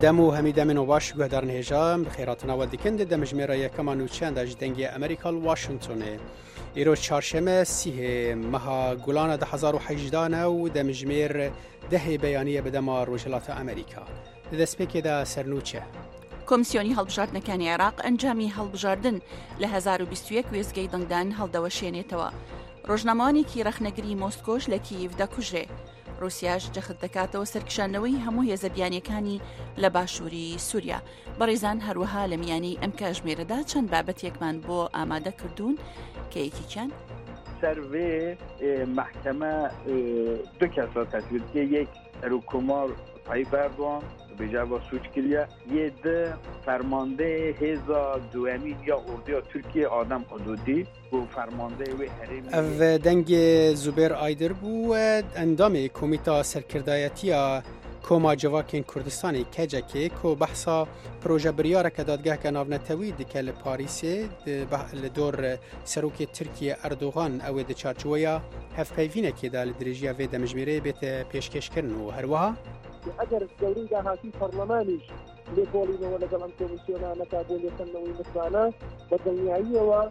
دمو همیده من و باش گهدارن هجام بخیراتنا و دیکند دمجمیره یکمان و چند از دنگی امریکا واشنطنه ایرو چهارشنبه سیه مها گولان 2018 و دمجمیر ده بیانیه بدما روجلات امریکا دەستپێکی دا سەرنوچە. کۆمیسیۆنی هەڵبژاردنەکانی عێراق ئەنجامی هەڵبژاردن لە 2021 وێزگەی دەنگدان هەڵدەوەشێنێتەوە. ڕۆژنامەوانێکی رەخنەگری مۆسکۆش لە کییف دەکوژێ. رووسیاش جەخت دەکاتەوە سەرکشاندنەوەی هەموو هێزە بیانیەکانی لە باشووری سووریا. بەڕێزان هەروەها لە میانەی ئەم کاتژمێرەدا چەند بابەتێکمان بۆ ئامادە کردوون کە یەکیان سروی محکمه دو کس را تصویر که یک سروکمار طیب اردوان بجا سوچ کلیه یه ده فرمانده هزا دوامین یا اردوی ترکیه آدم حدودی و فرمانده و حریم او دنگ زوبیر آیدر بو اندام کمیتا سرکردایتی کوما جواکین کردستانی کجکی کو بحثا پروژه بریاره که دادگاه که ناونتوی دکه لپاریسی لدور سروک ترکیه اردوغان او ده چارچویا هف پیوینه که دا لدرجیه و دمجمیره بیت پیشکش کرن و هروها اگر دورین دا هاتی پارلمانیش لبولینه و لگل هم کمیسیونه نکابولی خنوی مثلانا بدنیایی و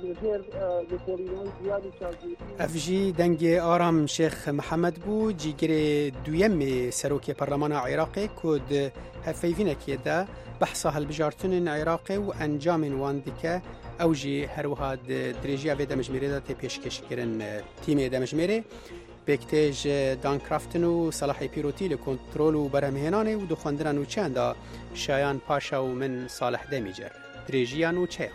افجی دنگ آرام شیخ محمد بو جیگر دویم سروک پارلمان عراقی کود هفیوینه که دا بحثا هلبجارتون عراقی و انجام واندکه اوجی هروها درجیه و دمجمیره دا پیشکش کرن تیم دمجمیره بکتیج دانکرافتن و صلاحی پیروتی لکنترول و برهمهنانه و دخواندران و چند شایان پاشا و من صالح دمیجر درجیان و چه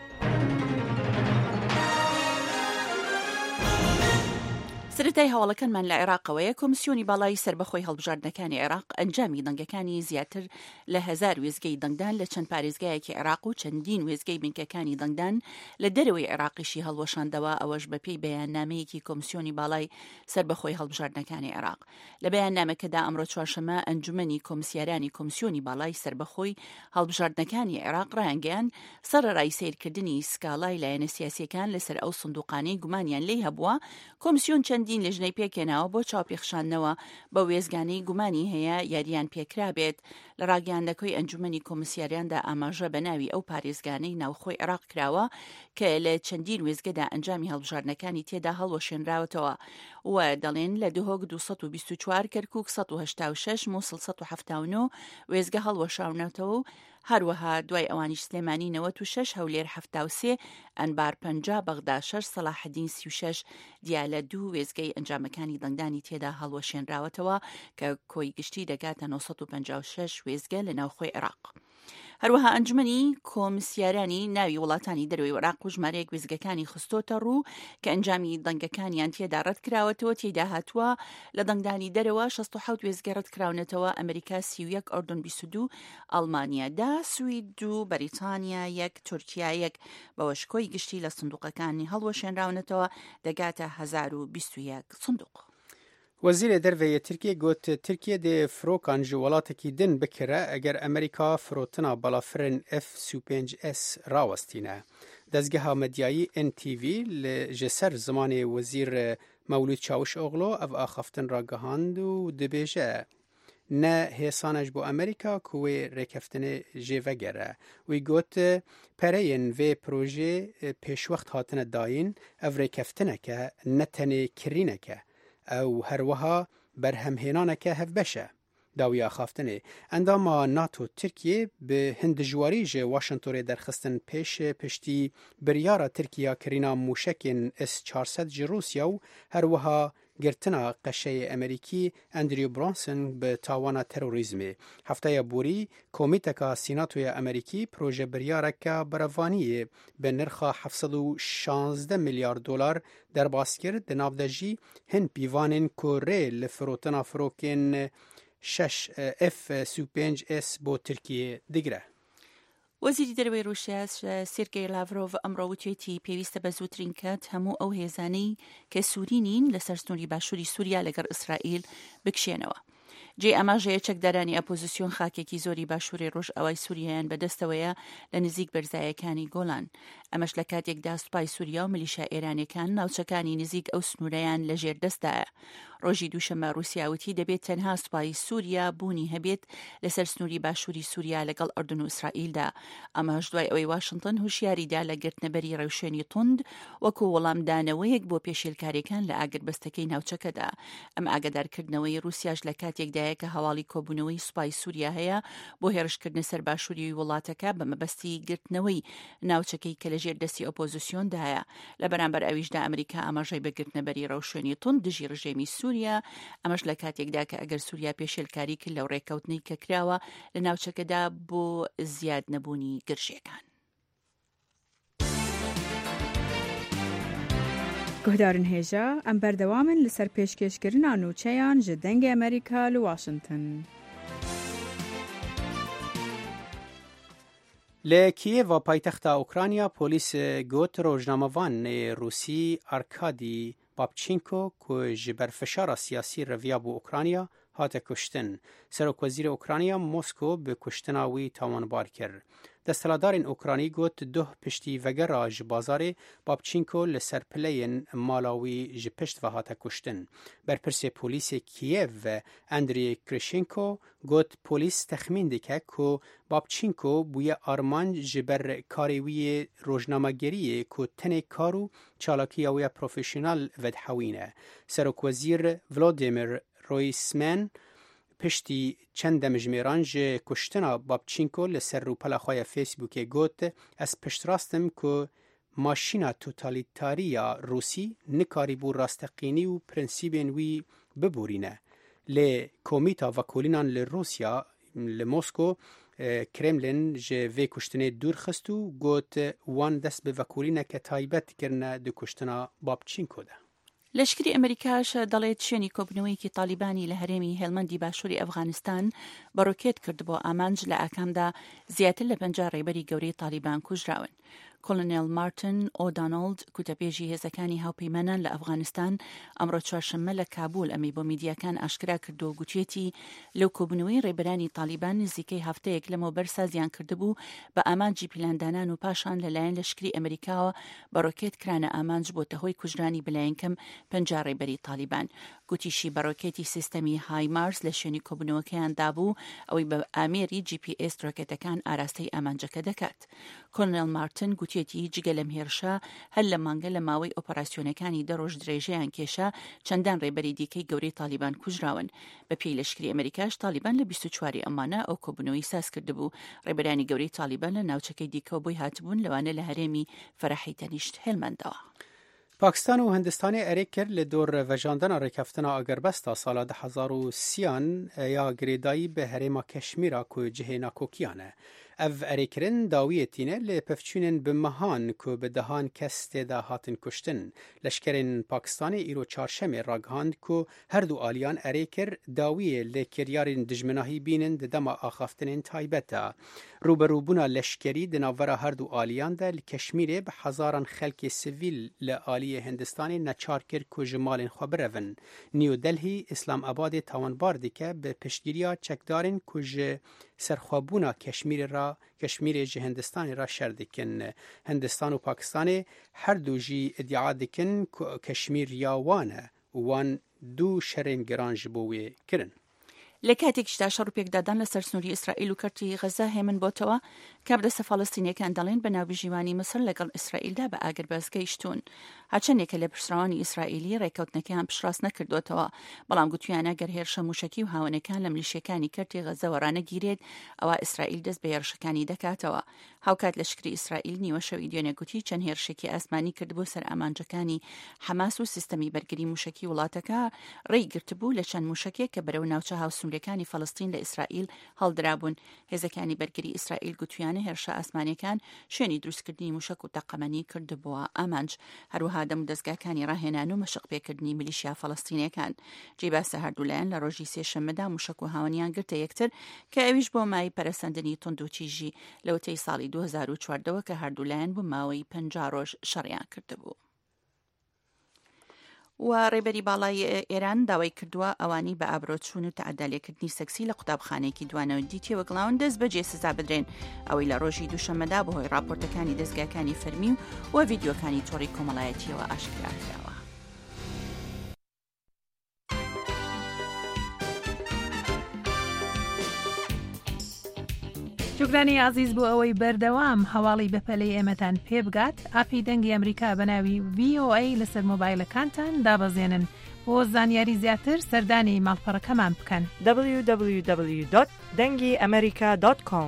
سرەتای هەواڵەکانمان لە عێراقەوەیە کۆمیسیۆنی باڵای سربەخۆی هەڵبژاردنەکانی عێراق ئەنجامی دەنگەکانی زیاتر لە 1000 وێزگەی دەنگدان لە چەند پارێزگایەکی عێراق و چەندین وێزگەی بنکەکانی دەنگدان لە دەرەوەی عێراقیشی هەڵوەشاندەوە ئەوەش بەپێی بەیاننامەیەکی کۆمیسیۆنی باڵای سربەخۆی هەڵبژاردنەکانی عێراق. لە بەیاننامەکەدا ئەمڕۆ چوارشەممە ئەنجومەنی کۆمسیارانی کۆمیسیۆنی باڵای سربەخۆی هەڵبژاردنەکانی عێراق ڕایانگەیان سەرەڕای سیرکردنی سکاڵای لایەنە سیاسیەکان لەسەر ئەو سندوقانەی گومانیان لێی هەبووە کۆمیسیۆن دین لەژنەی پێکێناوە بۆ چاوپێخشاندنەوە بە وێزگانەی گومانی هەیە یاریان پێکرا بێت لە ڕاگەیاندەکەی ئەنجومەنی کۆمسیاریاندا ئاماژە بە ناوی ئەو پارێزگانەی ناوخۆی عێراق کراوە کە لە چەندین وێزگەدا ئەنجامی هەڵبژاردنەکانی تێدا هەڵوەشێنراوەتەوە و دەڵێن لە دهۆک 224 کەرکووک 186 مووسڵ 179 وێزگە هەڵوەشاونەتەوە و هەروەها دوای ئەوانیش سلێمانی 96 هەولێر 73 ئەنبار 50 بەغدا 6 سەلاحەدین 36 دیا لە دوو وێزگەی ئەنجامەکانی دەنگدانی تێدا هەڵوەشێنراوەتەوە کە کۆی گشتی دەگاتە 956 وێزگە لە ناوخۆی عێراق. هەروەها ئەنجومەنی کۆمسیارانی ناوی وڵاتانی دەروی عێراق و ژمارەیەک وێزگەکانی خستۆتە ڕوو کە ئەنجامی دەنگەکانیان تێدا ڕەتکراوەتەوە تێدا هاتووە لە دەنگدانی دەرەوە 67 وێزگە ڕەتکراونەتەوە ئەمریکا 31 ئۆردن 22 ئەڵمانیا 10 سوید و بەریتانیا 1 تورکیا 1 بەوەش کۆی گشتی لە سندوقەکانی هەڵوەشێنراونەتەوە دەگاتە 1021 سندوق. وزیر دروی ترکیه گوت ترکیه ده فروکان جوالاتکی دن بکره اگر امریکا فروتنا بالافرن F-35S راوستینه. دزگاه مدیایی NTV لجسر زمان وزیر مولود چاوش اغلو او آخفتن را گهاند و دبیجه نه حسانش بو امریکا کوی رکفتن جوگره وی گوت پرین و پروژه پیشوقت هاتن داین او رکفتنه که نتنه کرینه که او هروها برهمهنانه که هف بشه داوی آخافتنه انداما ناتو ترکیه به هندجواری جه واشنطوره درخستن پشتی بریارا ترکیه کرینا موشکین S-400 جه روسیا و هروها گرتنا قشه امریکی اندریو برانسن به تاوانا تروریزمه. هفته بوری کمیتکا سیناتوی امریکی پروژه بریارکا بروانیه به نرخ 716 میلیارد دلار در باز کرد نافدجی هن پیوانین کوره لفروتنا فروکین 6 F-35S بۆ ترکیه دیگره. وەزیری دەرەوەی رووسیا سێرگێی لاڤرۆڤ ئەمڕۆ وتێتی پێویستە بە زووترین کات هەموو ئەو هێزانەی کە سووری نین لەسەر سنووری باشووری سووریا لەگەڵ ئیسرائیل بکشێنەوە. جێ ئەماژەیە چەکدارانی ئەپۆزیسیۆن خاکێکی زۆری باشووری ڕۆژ ئەوای سووریایان بەدەستەوەیە لە نزیک بەرزایەکانی گۆلان. ئەمەش لە کاتێکدا سوپای سووریا و ملیشا ئێرانیەکان ناوچەکانی نزیک ئەو سنوورەیان لە ژێر دەستدایە. ڕۆژی دووشەمە رووسیاوتی دەبێت تەنها سوپای سووریا بوونی هەبێت لەسەر سنووری باشووری سووریا لەگەڵ ئەردن و ئیسرائیلدا. ئەمەش دوای ئەوەی واشنگتن هوشیاریدا لە گرتنەبەری ڕێوشێنی توند وەکو وەڵامدانەوەیەک بۆ پێشێلکاریەکان لە ئاگربەستەکەی ناوچەکەدا. ئەم ئاگادارکردنەوەی رووسیاش لە کاتێکدایە کە هەواڵی کۆبوونەوەی سوپای سووریا هەیە بۆ هێرشکردنە سەر باشووری وڵاتەکە بە مەبەستی گرتنەوەی ناوچەکەی کە لەژێر دەستی ئۆپۆزیسیۆندایە. لە بەرامبەر ئەویشدا ئەمریکا ئاماژەی بە گرتنەبەری ڕێوشێنی توند دژی ڕژێمی سووریا، ئەمەش لە کاتێکدا کە ئەگەر سووریا پێشێلکاری کرد لەو ڕێکەوتنەی کە کراوە لە ناوچەکەدا بۆ زیاد نەبوونی گرژیەکان. گوهدارن هێژە ئەم بەردەوامن لەسەر پێشکەشکردنا نووچەیان ji dengê ئەمریکا li Washington. لە کیێڤا پایتەختا ئوکرانیا پۆلیس گوت ڕۆژنامەوانێ رووسی ئارکادی بابچینکۆ کو ji ber fişara siyasî reviya bû Ukrayna hate kuştin. Serokvezîrê Ukrayna Moskov bi kuştina wî tawanbar kir. Desthiladarên Ukranî got duh piştî vegera ji bazarê Babçînko li ser pileyên mala wî ji pişt ve hate kuştin. Berpirsê polîsê Kiev ve Andriy Krishenko got polîs texmîn dike ku Babçînko bûye armanc ji ber karê wî yê rojnamegeriyê ku tenê kar û çalakiya wê profesyonel vedhewîne. Serokwezîr Volodymyr Roysman piştî çend demijmêran ji kuştina Babçînko li ser rûpela xwe ya Facebookê got ez piştrastim ku maşîna totalîtariya Rûsî nikarîbû rasteqînî û prinsîbên wî biborîne. Lê Komîta Vekolînan li Rûsya li Moskov Kremlin ji vê kuştinê dûr xist û got wan dest bi vekolîneke taybet kirine di kuştina Babçînko de. لەشکری ئەمریکاش دەڵێت شوێنی کۆبنەوەیکی تالیبانی لە هەرێمی هێڵمەندی باشووری ئەفغانستان بەڕۆکێت کرد بۆ ئامانج لە ئاکامدا زیاتر لە 50 ڕێبەری گەورەی تالیبان کوژراون. کۆلۆنێل مارتن ئۆدانۆڵد کوتەپێژی هێزەکانی هاوپەیمانان لە ئەفغانستان ئەمڕۆ چوارشەممە لە کابول ئەمەی بۆ میدیاکان ئاشکرا کردو و گوتوێتی لەو کۆبنەوەی ڕێبەرانی تالیبان نزیکەی هەفتەیەک لەمەوبەر سازیان کردبوو بە ئامانجی پلاندانان و پاشان لەلایەن لەشکری ئەمریکاوە بەڕۆکێت کرانە ئامانج بۆتە هۆی کوژرانی بەلایەنکەم 50 ڕێبەری تالیبان. گوتیشی بەڕۆکێتی سیستەمی های مارس لە شوێنی کۆبنەوەکەیان دابوو ئەوەی بە ئامێری GPS ڕۆکێتەکان ئاراستەی ئامانجەکە دەکات. کۆلۆنێل مارتن گوتێتی جگە لەم هێرشە هەر لە مانگە لە ماوەی ئۆپەراسیۆنەکانی دەڕۆژ درێژەیان کێشە چەندان ڕێبەری دیکەی گەورەی تالیبان کوژراون. بە پێی لەشکری ئەمریکاش تالیبان لە 24 ئەمانە ئەو کۆبنەوەی ساز کردبوو. ڕێبەرانی گەورەی تالیبان لە ناوچەکەی دیکە بۆی هاتبوون لەوانە لە هەرێمی فەرەحی تەنیشت هێلمەندەوە. پاکستان و هندستانی ئەرێ کرد لە دۆر ڤەژاندنا ڕێکەفتنا ئەگەربەستا ساڵا 2030 یا گرێدایی بە هەرێما کەشمیرا کو جهێنا کۆکیانە. ئەv ئەرێکردن داویەتینە لێ پەفچوونن بمەهان کو بە دەهان کەس تێدا هاتن کوشتن. لەشکرên پاکستانی ئیرۆ چارشەمێ ڕاگەهاند کو هەردوو ئالیان ئەرێ کرد داویە لێ کێریارên dijminahî bînin di dema axaftinên taybet de. Rûberûbûna leşkerî di navbera herdû aliyan de li Keşmîrê bi hezaran xelkê sivîl li aliyê Hindistanê neçar kir ku ji malên xwe birevin. New Delhi İslamabadê tawanbar dike bi piştgiriya çekdarên ku ji serxwebûna Keşmîrê ji Hindistanê ra şer dikin. Hindistan û Pakistanê herdû jî iddia dikin ku Keşmîr ya wan e û wan dû şerên giran ji bo wê kirin. لە کاتێکشدا شەڕ و پێکدادان لەسەر سنووری ئیسرائیل و کەرتی غەزا هێمن بۆتەوە کە بدەستە فەڵەستینیەکان دەڵێن بە ناوبژیوانی مسر لەگەڵ ئیسرائیلدا بە ئاگرباز گەیشتون. هەرچەندێکە لە پشتڕەوانی ئیسرائیلی ڕێکەوتنەکەیان پشتڕاست نەکردوێتەوە، بەڵام گوتویانە گەر هێرشە موشکی و هاونەکان لە ملیشیەکانی کەرتی غەزەوە ڕانەگیرێت ئەوە ئیسرائیل دەست بە هێرشەکانی دەکاتەوە. هاوکات لەشکری ئیسرائیل نیوە شەوی دوێنێ گوتی چەند هێرشێکی ئاسمانی کردبوو سەر ئامانجەکانی حەماس و سیستەمی بەرگری موشکی وڵاتەکە ڕێی گرتبوو لە چەند موشکێک کە بەرەو ناوچە هاوسنوورەکانی فەڵەستین لە ئیسرائیل هەڵدرابوون. هێزەکانی بەرگری ئیسرائیل گوتویانە هێرشە ئاسمانیەکان شوێنی دروستکردنی موشک و تەقەمەنی کردبووە ئامانج. هەروەها دەم دەستگاکانی ڕاهێنان و مەشق پێکردنی میلیشیا فەڵەستینیەکان. جێباسە هەردوولایەن لە ڕۆژی سێشەممەدا موشک و هاونیان گرتە یەکتر کە ئەویش بۆ مای پەرەسەندنی تند و تیژی لەوتەی ساڵی 2014 کە هەردوولایەن بۆ ماوەی 50 ڕۆژ شەڕیان کردبوو. و ڕێبەری باڵای ئێران داوای کردووە ئەوانی بە ئابرۆچوون و تەعەدالێکردنی سەکسی لە قوتابخانەیەکی دوانەوە دیتیەوە گڵاون دەست بەجێ سزا بدرێن. ئەوەی لە ڕۆژی دووشەممەدا بەهۆی راپۆرتەکانی دەستگاکانی فەرمی و ڤیدیۆکانی تۆڕی کۆمەڵایەتیەوە ئاشکرا کراوە. جوگرانی عزیز بو ئەوەی بەردەوام هەواڵی بەپەلەی ئێمەتان پێ بگات ئاپی دەنگی ئەمریکا بەناوی VOA لەسەر مۆبایلەکانتان دابەزێنن بۆ زانیاری زیاتر سەردانی ماڵپەڕەکەمان بکەن www.dengiamerika.com.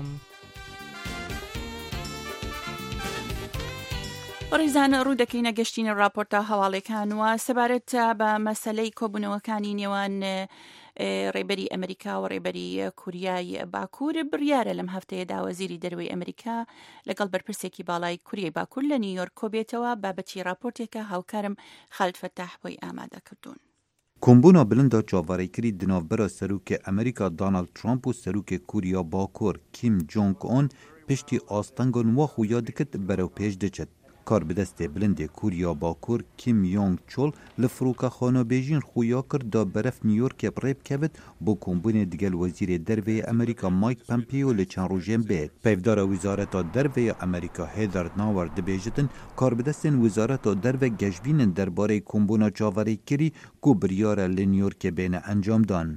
ڕیزان ڕوودەکەینە گەشتینە راپۆرتە هەواڵێکانوە سەبارەت بە مەسەلەی کۆبوونەوەکانی نێوان ڕێبەری ئەمریکا و ڕێبەری کوریای باکوور بڕیارە لەم هەفتەیەدا وەزیری دەروەی ئەمریکا لەگەڵ بەرپرسێکی باڵای کوریای باکوور لە نیویۆرک کۆبێتەوە بابەتی راپۆرتێکە هاوکارم خالد فتاح بۆی ئامادە کردوون. کۆمبوونا بلندا چاوەڕێکردی دناوبەرە سەرۆکێ ئەمریکا دۆناڵد ترامپ و سەرۆکێ کوریا باکوور کیم جۆنگ ئۆن پشتی ئاستەنگۆن وا خویا دکت بەرەو پێش دەچێت. کار بدەستێ بلندێ کوریا باکوور کیم یۆنگ چۆل لە فڕۆکەخانە بێژین خویا کرد دا بەرەف نیویۆرکێ بڕێ بکەوێت بۆ کۆمبوونێ دیگەل وەزیرێ دەرڤەیە ئەمریکا مایک پەمپیۆ لە چەند ڕۆژێن بێت. پەیڤدارە ویزارەتا دەرڤەیە ئەمریکا هێدەر ناوەر دەبێژتن کار بدەستێن ویزارەتا دەرڤە گەشبینن دەربارەی کۆمبوونا چاوەڕێکردی کو بریارە لە نیویۆرکێ بێنە ئەنجامدان.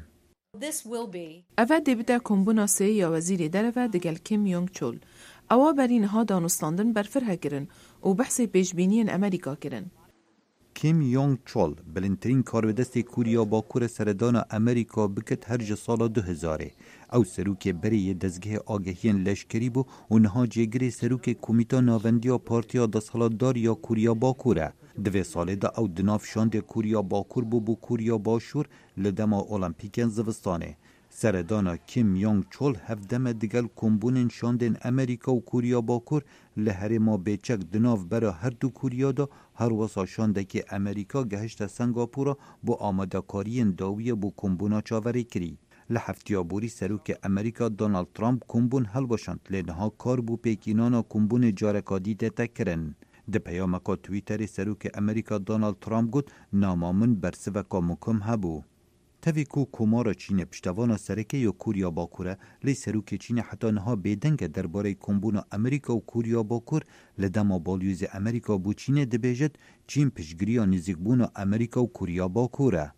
ئەڤە دەبێتە کۆمبوونا سێ یا وەزیرێ دەرەڤە دیگەل کیم یۆنگ چۆل ئەوە بەرینەها دانوستاندن بەرفر هەکردن و بەحسێ پێشبینیên ئەمریکا kirin. کیم یۆنگ چۆل بلندترین کاربدەستی کوریا باکوورە سەردانا ئەمریکا بکت هەر ji ساڵا 2000 ئەو سەرۆکێ بەرەیە دەستگehê ئاگهiyên leşkerî bû û niha jêgirê serokê komîta navendiya Partiya Desthilatdar ya Kurya Bakur e. Divê salê de ew di nav şandê Kurya Bakur bû bû Kurya Başûr li dema Olimpîkên zivistanê. Seredana Kim Jong Chol hevdeme digel kombûnên şandên Amerîka û Kurya Bakur li herêma bêçek di nav bera her du Kurya da her wesa şandekê Amerîka gehişte Singapûra bû amadekariyên dawiye bû kombûna çaverêkirî. Li heftiya borî serokê Amerîka Donald Trump kombûn helweşand lê niha kar bû pêkînana kombûnê careka dîtê te kirin. Di peyameka Twitterê serokê Amerîka Donald Trump got nama min bersiveka mukim hebû. Tevî ku komara Çînê piştevana sereke ya Kurya Bakur e, lê serokê Çînê heta niha bêdeng e derbarê kombûna Amerîka û Kurya Bakur li dema balyozê Amerîka bû Çînê dibêjit Çîn piştgiriya nêzîkbûna Amerîka û Kurya Bakur e.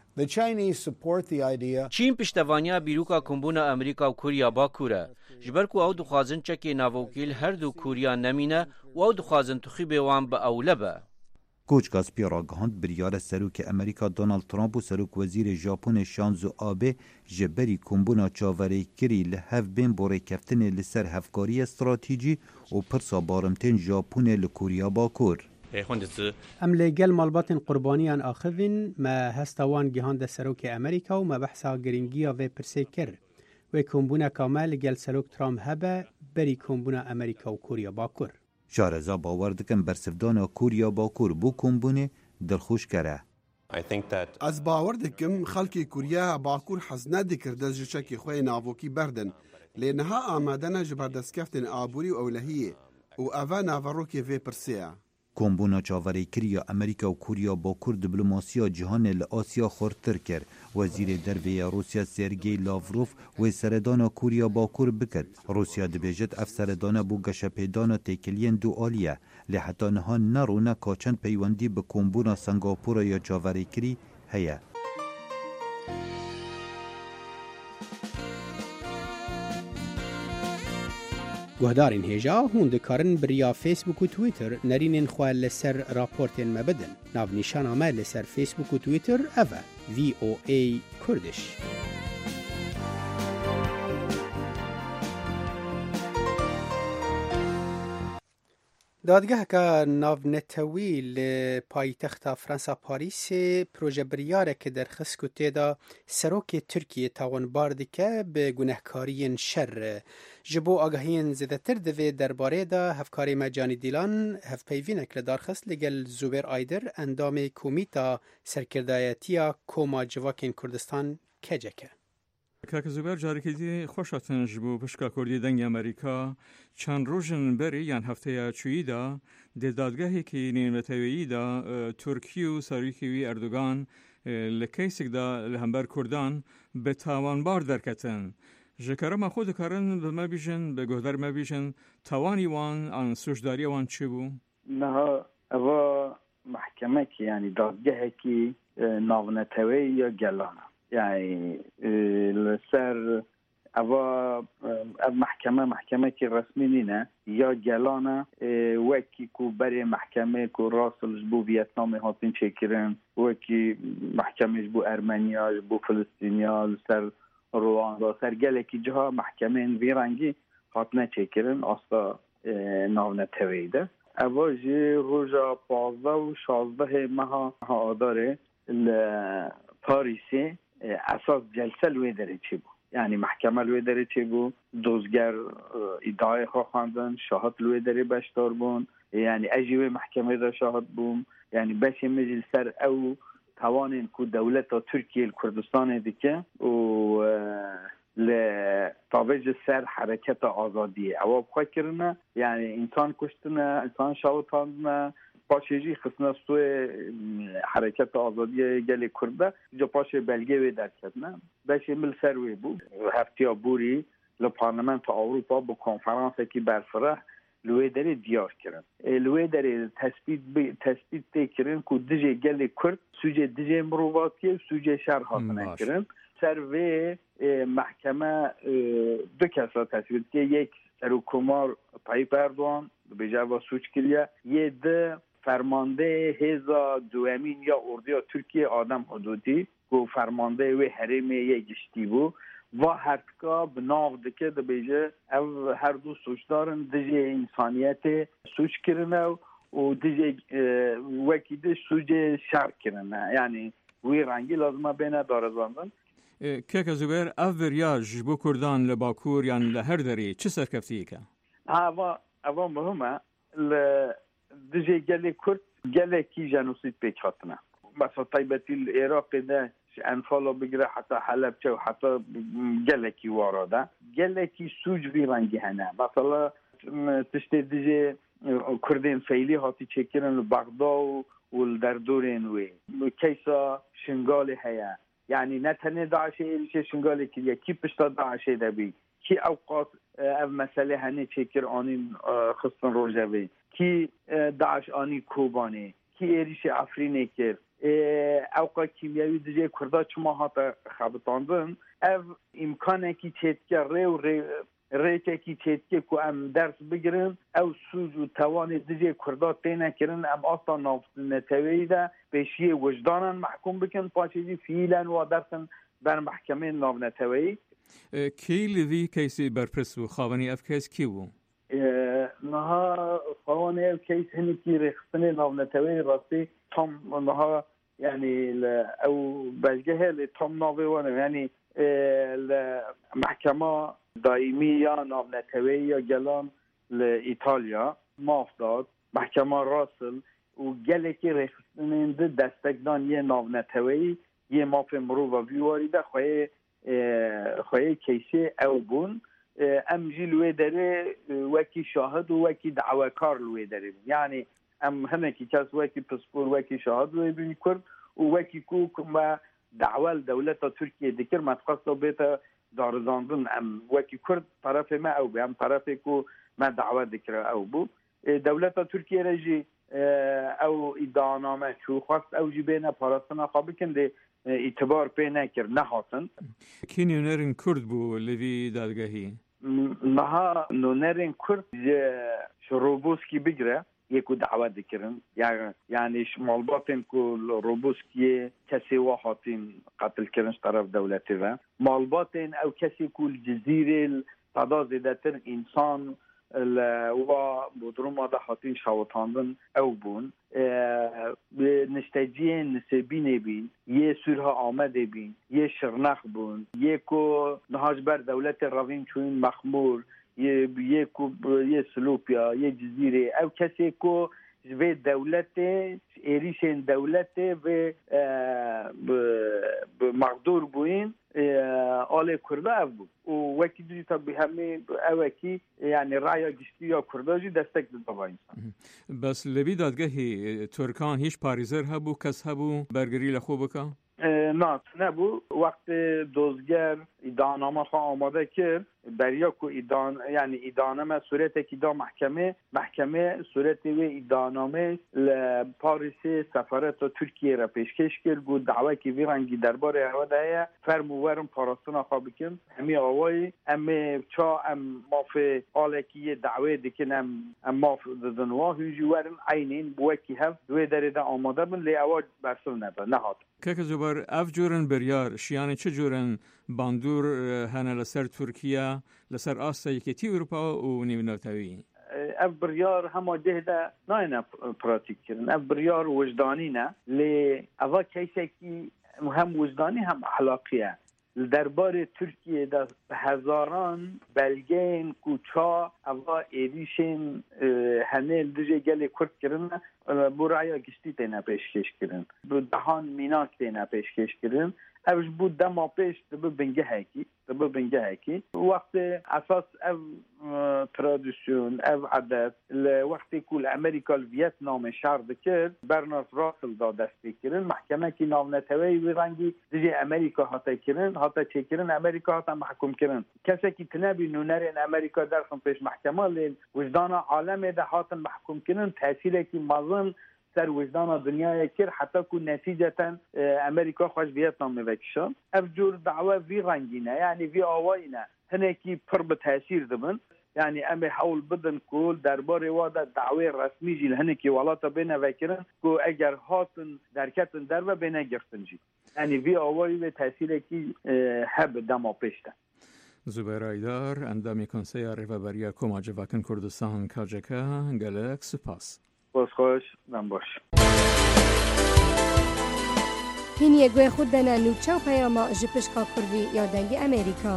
چین پشتوانیا بیروکا کمبونا امریکا و کوریا باکوره. جبر کو او دخوازن چکی ناوکیل هر دو کوریا نمینه و او دخوازن تخیب وان به اولبه. کوچکاس پیراگهاند بریار سروک امریکا دونالد ترامپ و سروک وزیر ژاپن شانزو آبه جبری کمبونا چاوری کری لحف بین بوری کفتن لسر هفکاری استراتیجی و پرسا بارمتین ژاپن لکوریا باکور. ام لگل مالبات قربانیان آخوین ما هستوان گهاند سروک امریکا و ما بحثا گرینگیا و پرسی کر و کمبونا کامل گل سروک ترامپ هبه بری کمبونا امریکا و کوریا باکور. شارزا باور دکن برسفدانا کوریا باکور بو کمبونه دلخوش کره. از باور دکم خلکی کوریا باکور حزنه دکر دست جچکی خوی ناوکی بردن لینها آمدن جبردستکفتن آبوری و اولهیه و اوه ناوروکی وی پرسیه. کمبونا چاوری کریا امریکا و کوریا باکور دیپلماسیا جهان لآسیا خورتر کرد. وزیر دروی روسیا سرگئی لاوروف و سردانا کوریا باکور بکد. روسیا دبیجت اف سردانا بو گشپیدانا تکلین دو آلیه. لحتا نها نرونه کاچند پیوندی به کمبونا سنگاپورا یا چاوری کری هیه. گهدارین هیجا هون دکارن بریا فیسبوک و تویتر نرینین خواه لسر راپورتین مبدن. ناو نشان آمه لسر فیسبوک و تویتر اوه VOA کردش. دادگاه که ناونتوی لپایتخت فرانسا پاریس پروژه بریاره که در خسکو تیدا سروک ترکیه تاوانبار دکه به گناهکاری شر جبو آگاهین زیده تر دوی درباره دا هفکاری مجانی دیلان هف پیوینک لدارخست لگل زوبر آیدر اندام کومیتا سرکردایتیا کوما جواکین کردستان کجکه. کاک زوبر جارێکی خۆشاتنج بوو پشکا کوردی دەنگی ئەمریکا چەند ڕۆژن بەری یان هەفتەیە چوویدا دێدادگاهێکی نێونەتەوەییدا تورکی و سەرۆکیوی ئەردوگان لە کەیسێکدا لە هەمبەر کوردان بە تاوانبار دەرکەتن. ژەکەرەمە خۆ دەکارن بەمە بیژن بە گۆدەرمە بیژن تاوانی وان ئان سوشداری وان چی بوو؟ نها ئەوە محکەمەکی ینی دادگەهێکی ناونەتەوەی یا گەلانە. يعني لسر اوا محکمه که رسمی نینه یا گلانه وکی کو بری محکمه کو راسلش بو ویتنام هاتین چکرن وکی محکمهش بو ارمنیا بو فلسطینیا سر رواندا سر گلکی جها محکمه ویرانگی هاتنه چکرن استا ناونه تویده اوا جی روزا 15 و 16 ماه آداره پاریسی اساس جلسه لوی داره چی بود یعنی محکمه لوی داره چی بود دوزگر ادعای خواندن شاهد لوی داره بشتار بون یعنی اجیوه محکمه دا شاهد بون یعنی بشه مجل سر او توانین که دولت ترکیه کردستان دیگه و لطابج سر حرکت آزادیه او بخواه کرنه یعنی انسان کشتنه انسان شاوت هاندنه پاشیجی خصنه سوی حرکت آزادی گل کرده جا پاش بلگه وی در کردنه بشه مل سر وی بود هفتیا بوری لپارلمنت اروپا با کنفرانس که برفره لوی داره دیار کرن لوی داره تثبیت تکرن که دیجه گل کرد سوجه دیجه مروواتی سوجه شهر حاصله کرن سر وی محکمه دو کس را تصویر که یک سروکمار طایب اردوان به جواب سوچ کلیه یه ده فرمانده هزا دوامین یا اردوی ترکیه آدم حدودی که فرمانده وی حریم یک گشتی بود و هرکا بناو دکه ده بیجه او هر دو سوچ دارن دیجه انسانیت سوچ کرنه و دیجه وکی ده سوچ شر کرنه یعنی وی رنگی لازمه بینه دارزاندن که زبیر اوریاج بو کردان لباکور یعنی لهر داری چه سرکفتی که؟ اوا مهمه دیجه گلی کرد گلی کی جنوسید پیکاتنه مثلا طیبتی العراق ده انفالو بگیره حتی حلبچه و حتی گلی کی واراده گلی کی سوج بیرنگی هنه مثلا تشتی دیجه کردین فیلی هاتی چکرن بغدا و در دورین وی کیسا شنگال هیا یعنی نه تنه داعش ایلیشه شنگال کلیه کی پشتا داعش دبی کی اوقات او مسئله هنه چکر آنی خستن روژوی کی داعش آنی کوبانی کی ایریش افرینه کرد اوقات کیمیاوی دیجه کرده چما هاتا خبتاندن او امکانه کی چیتکر ریچه کی چیتکه که ام درس بگیرن او سوز و توان دیجه کرده تینه کرن ام آستا نتویی ده پیشی وجدانن محکوم بکن پاچیجی فیلن و درسن بر محکمه نتویی کی لوی کیسی برپرس و خوانی اف کیس کی بو؟ نها خوانی اف کیس هنی کی رخصنه نتویی راستی تام نها یعنی او بلگه لی تام ناویوانه یعنی المحکمه دائمی یا نتویی یا گلان لإیطالیا ماف داد محکمه راسل و گله که رخصنه دستگدان یه نتویی یه ماف مرو و بیواریده خواهی کیسی او بون ام جی لوی داره وکی شاهد و وکی دعوکار لوی داره یعنی ام همه کی کس وکی پسپور وکی شاهد لوی بینی کرد و وکی کو کما دعوال دولت ترکیه دکر متخصص بیتا دارزاندن ام وکی کرد طرف ما او بیم طرف کو ما دعوت دکر او بو دولت ترکیه رجی او ادعانامه چو خواست او جی بینه پاراستنا خوابی کنده اعتبار پی نکر نهاتن کی نونرین کرد بو لوی دادگاهی؟ نها نونرین کرد روبوسکی بگره یکو دعوت دکرن یعنی مالباتن که روبوسکی کسی واحاتین قتل کرنش طرف دولتی و مالباتن او کسی که الجزیره تعداد زیدتر انسان و بدروم ده حاتین شاوتاندن او بون نشتجی نسبی نبین یه سورها آمده بین یه شرنخ بون یکو نهاج بر دولت روین چون مخمور یه سلوپیا یه جزیره او کسی که و دولت ایریشن دولت و مقدور بوین آل کرده او بود و وکی دوی تا به همه اوکی یعنی رای گشتی یا کرده جی دستک داده با انسان بس لبی دادگاهی ترکان هیچ پاریزر هبو کس هبو برگری لخو بکن؟ نه نبو وقت دوزگر ادعانامه خواه آماده کرد برياكو إدانة ما صورتك دا محكمة صورت و إدانامه لباريس سفارت ترکیه را پیشکش کرد گو دعوی که ویرانگی درباره اراده فرموورم پاراستنا خوابکن همی آوای چا مافی آلکی دعوی دکن ماف دنوا هنجی ورن عینین بوکی هف دوی داره آماده بن لی اواج برسل نهاد که زبر اف جورن بریار شیان چه جورن باندور هنه لسر ترکیه لسر آستا یکیتی اروپا و نیونوتاوی اف بریار همه جهده ناینا پراتیک کرن اف بریار وجدانی نه لی اوا کیسه کی هم وجدانی هم اخلاقیه درباره ترکیه در هزاران بلگین کوچا اوا ایریشن هنه دجه گلی کرد کرن برای گشتی تینا پیشکش کرن دهان میناک تینا پیشکش کرن اوش بود دما پیش دبه بنگه هکی وقت اساس او ترادیسیون او عادت وقتی کل امریکا ویتنام شرد کرد برنارد راسل دا دستی کرن محکمه کی نام نتوی ویرانگی دیگه امریکا هاتا چکرن امریکا هاتا محکوم کرن کسی کی تنبی نونر امریکا درخم پیش محکمه لیل وجدان عالم ده هاتا محکوم کرن تاثیر کی مازن سر وجدان دنیا کر حتی که نتیجتا امریکا خوش ویتنام میوکشن افجور دعوه وی رنگینه یعنی وی آوائینه هنه کی پر به تاثیر دبن یعنی امی حول بدن کل درباره واده دعوه رسمی جیل هنه کی ولاتا بینه وکرن که اگر هاتن درکتن در و بینه گرفتن جیل یعنی وی آوائی به تاثیر کی هب دما پیشتن زبیر ایدار اندامی کنسیه ریوبریا کما جواکن کردستان کاجکا گلک سپاس خوش من باش هینیه گوی خود دنا نوچه و پیاما جپشکا کردی یا دنگی امریکا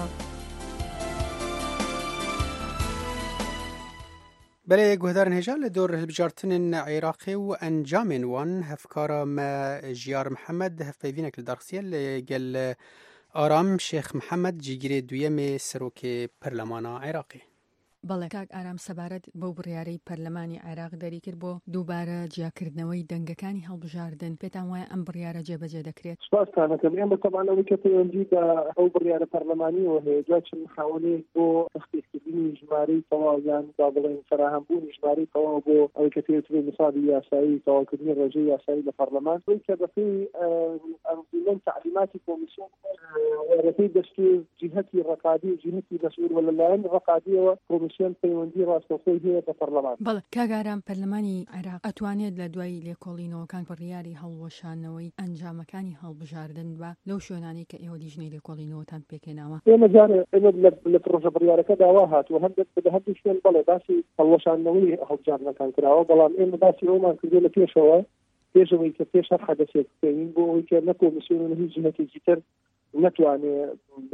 بله گوهدارن هجال لدور هلبجارتن عراقي و انجام وان هفكارا ما جيار محمد هفبينك لدارسية لقل آرام شيخ محمد جيگيري دويمي سروك برلمانا عراقي بەڵێ کاک ئارام سەبارەت بەو بڕیارەی پەرلەمانی عێراق دەری کرد بۆ دووبارە جیاکردنەوەی دەنگەکانی هەڵبژاردن پێتان وایە ئەم بڕیارە جێبەجێ دەکرێت سپاسکانەکەم ئێمە تەبان ئەوەی کە پەیوەندی بە ئەو بڕیارە پەرلەمانیەوە هەیە دوای چەند محاولەیەک بۆ تەختیرکردنی ژمارەی تەواو یان با بڵێن فراهەمبوونی ژمارەی تەواو بۆ ئەوەی کە پێوترێ نسابی یاسایی تەواوکردنی ڕێژەی یاسایی لە پەرلەمان ئەوەی کە بەپێی ئەنزیلەن تعلیماتی کۆمیسیۆن وەرەکەی دەستور جیهەتی ڕەقابی و جیهەتی مەسئول وەلایەن ڕەقابیەوە کۆمیسیۆن پەیوەندی ڕاستەوخۆی هەیە بە پەرلەمان. بەڵێ کاگارام پەرلەمانی عێراق ئەتوانێت لە دوای لێکۆڵینەوەکان بڕیاری هەڵوەشانەوەی ئەنجامەکانی هەڵبژاردن بە لەو شوێنانەی کە ئێوە دیژنەی لێکۆڵینەوەتان پێکێناوە. ئێمە جارێ لە پرۆژە بڕیارەکە داوا هاتووە هەندێک شوێن بەڵێ باسی هەڵوەشاندنەوەی هەڵبژاردنەکان کراوە بەڵام ئێمە باسی ئەومان کردو لە پێشەوەی کە پێش هەر حەدەسێک بکەین بۆ ئەوەی کە نە کۆمیسیۆن و هیچ جهەتێکی تر نەتوانێت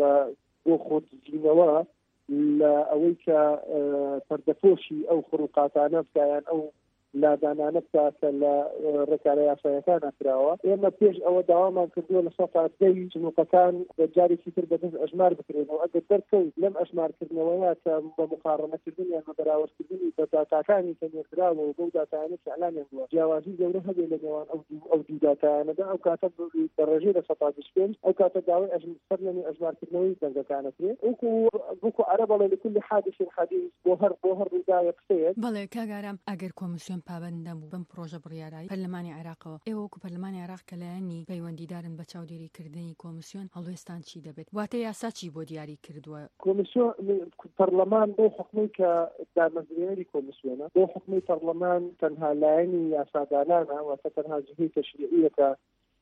بۆ خۆتزیینەوە لە ئەوەی کە پەردەپۆشی ئەو خروقاتانە بکایان ئەو لادانانە بکە کە لە ڕێکارە یاساییەکان نکراوە. ئێمە پێش ئەوە داوامان کردووە لە سەفاتدەی جنوقەکان بە جارێکی تر بەدەست ئەژمار بکرێنەوە ئەگەر دەرکەوت لەم ئەژمارکردنەوەیە کە بە مقارنەکردن یان بە بەراوردکردنی بە داتاکانی کە نێردراوە و بەو داتایانە کە ئەعلانیان بووە جیاوازی گەورە هەبێ لە نێوان ئەو دوو داتایانەدا ئەو کاتە بە ڕێژەی لە 125 ئەو کاتە داوای سەرلەنی ئەژمارکردنەوەی دەنگەکانەکرێت وەکو عەرە بەڵێ لكل حادث حديث بۆ هەر ڕووداوێک قسەیەک. بەڵێ کاگارام ئەگەر کۆمیسیۆن پابەندە بوو بەم پرۆژە بڕیارایی پەرلەمانی عێراقەوە ئێوە وەکو پەرلەمانی عێراق کە لایەنی پەیوەندیدارن بە چاودێریکردنی کۆمیسیۆن هەڵوێستان چی دەبێت واتە یاسا چی بۆ دیاری کردووە؟ کۆمیسیۆن پەرلەمان بۆ حکومەی کە دامەزرێنەری کۆمیسیۆنە بۆ حکومەی پەرلەمان تەنها لایەنی یاسادانانە واتە تەنها جهەی تەشریعیە کە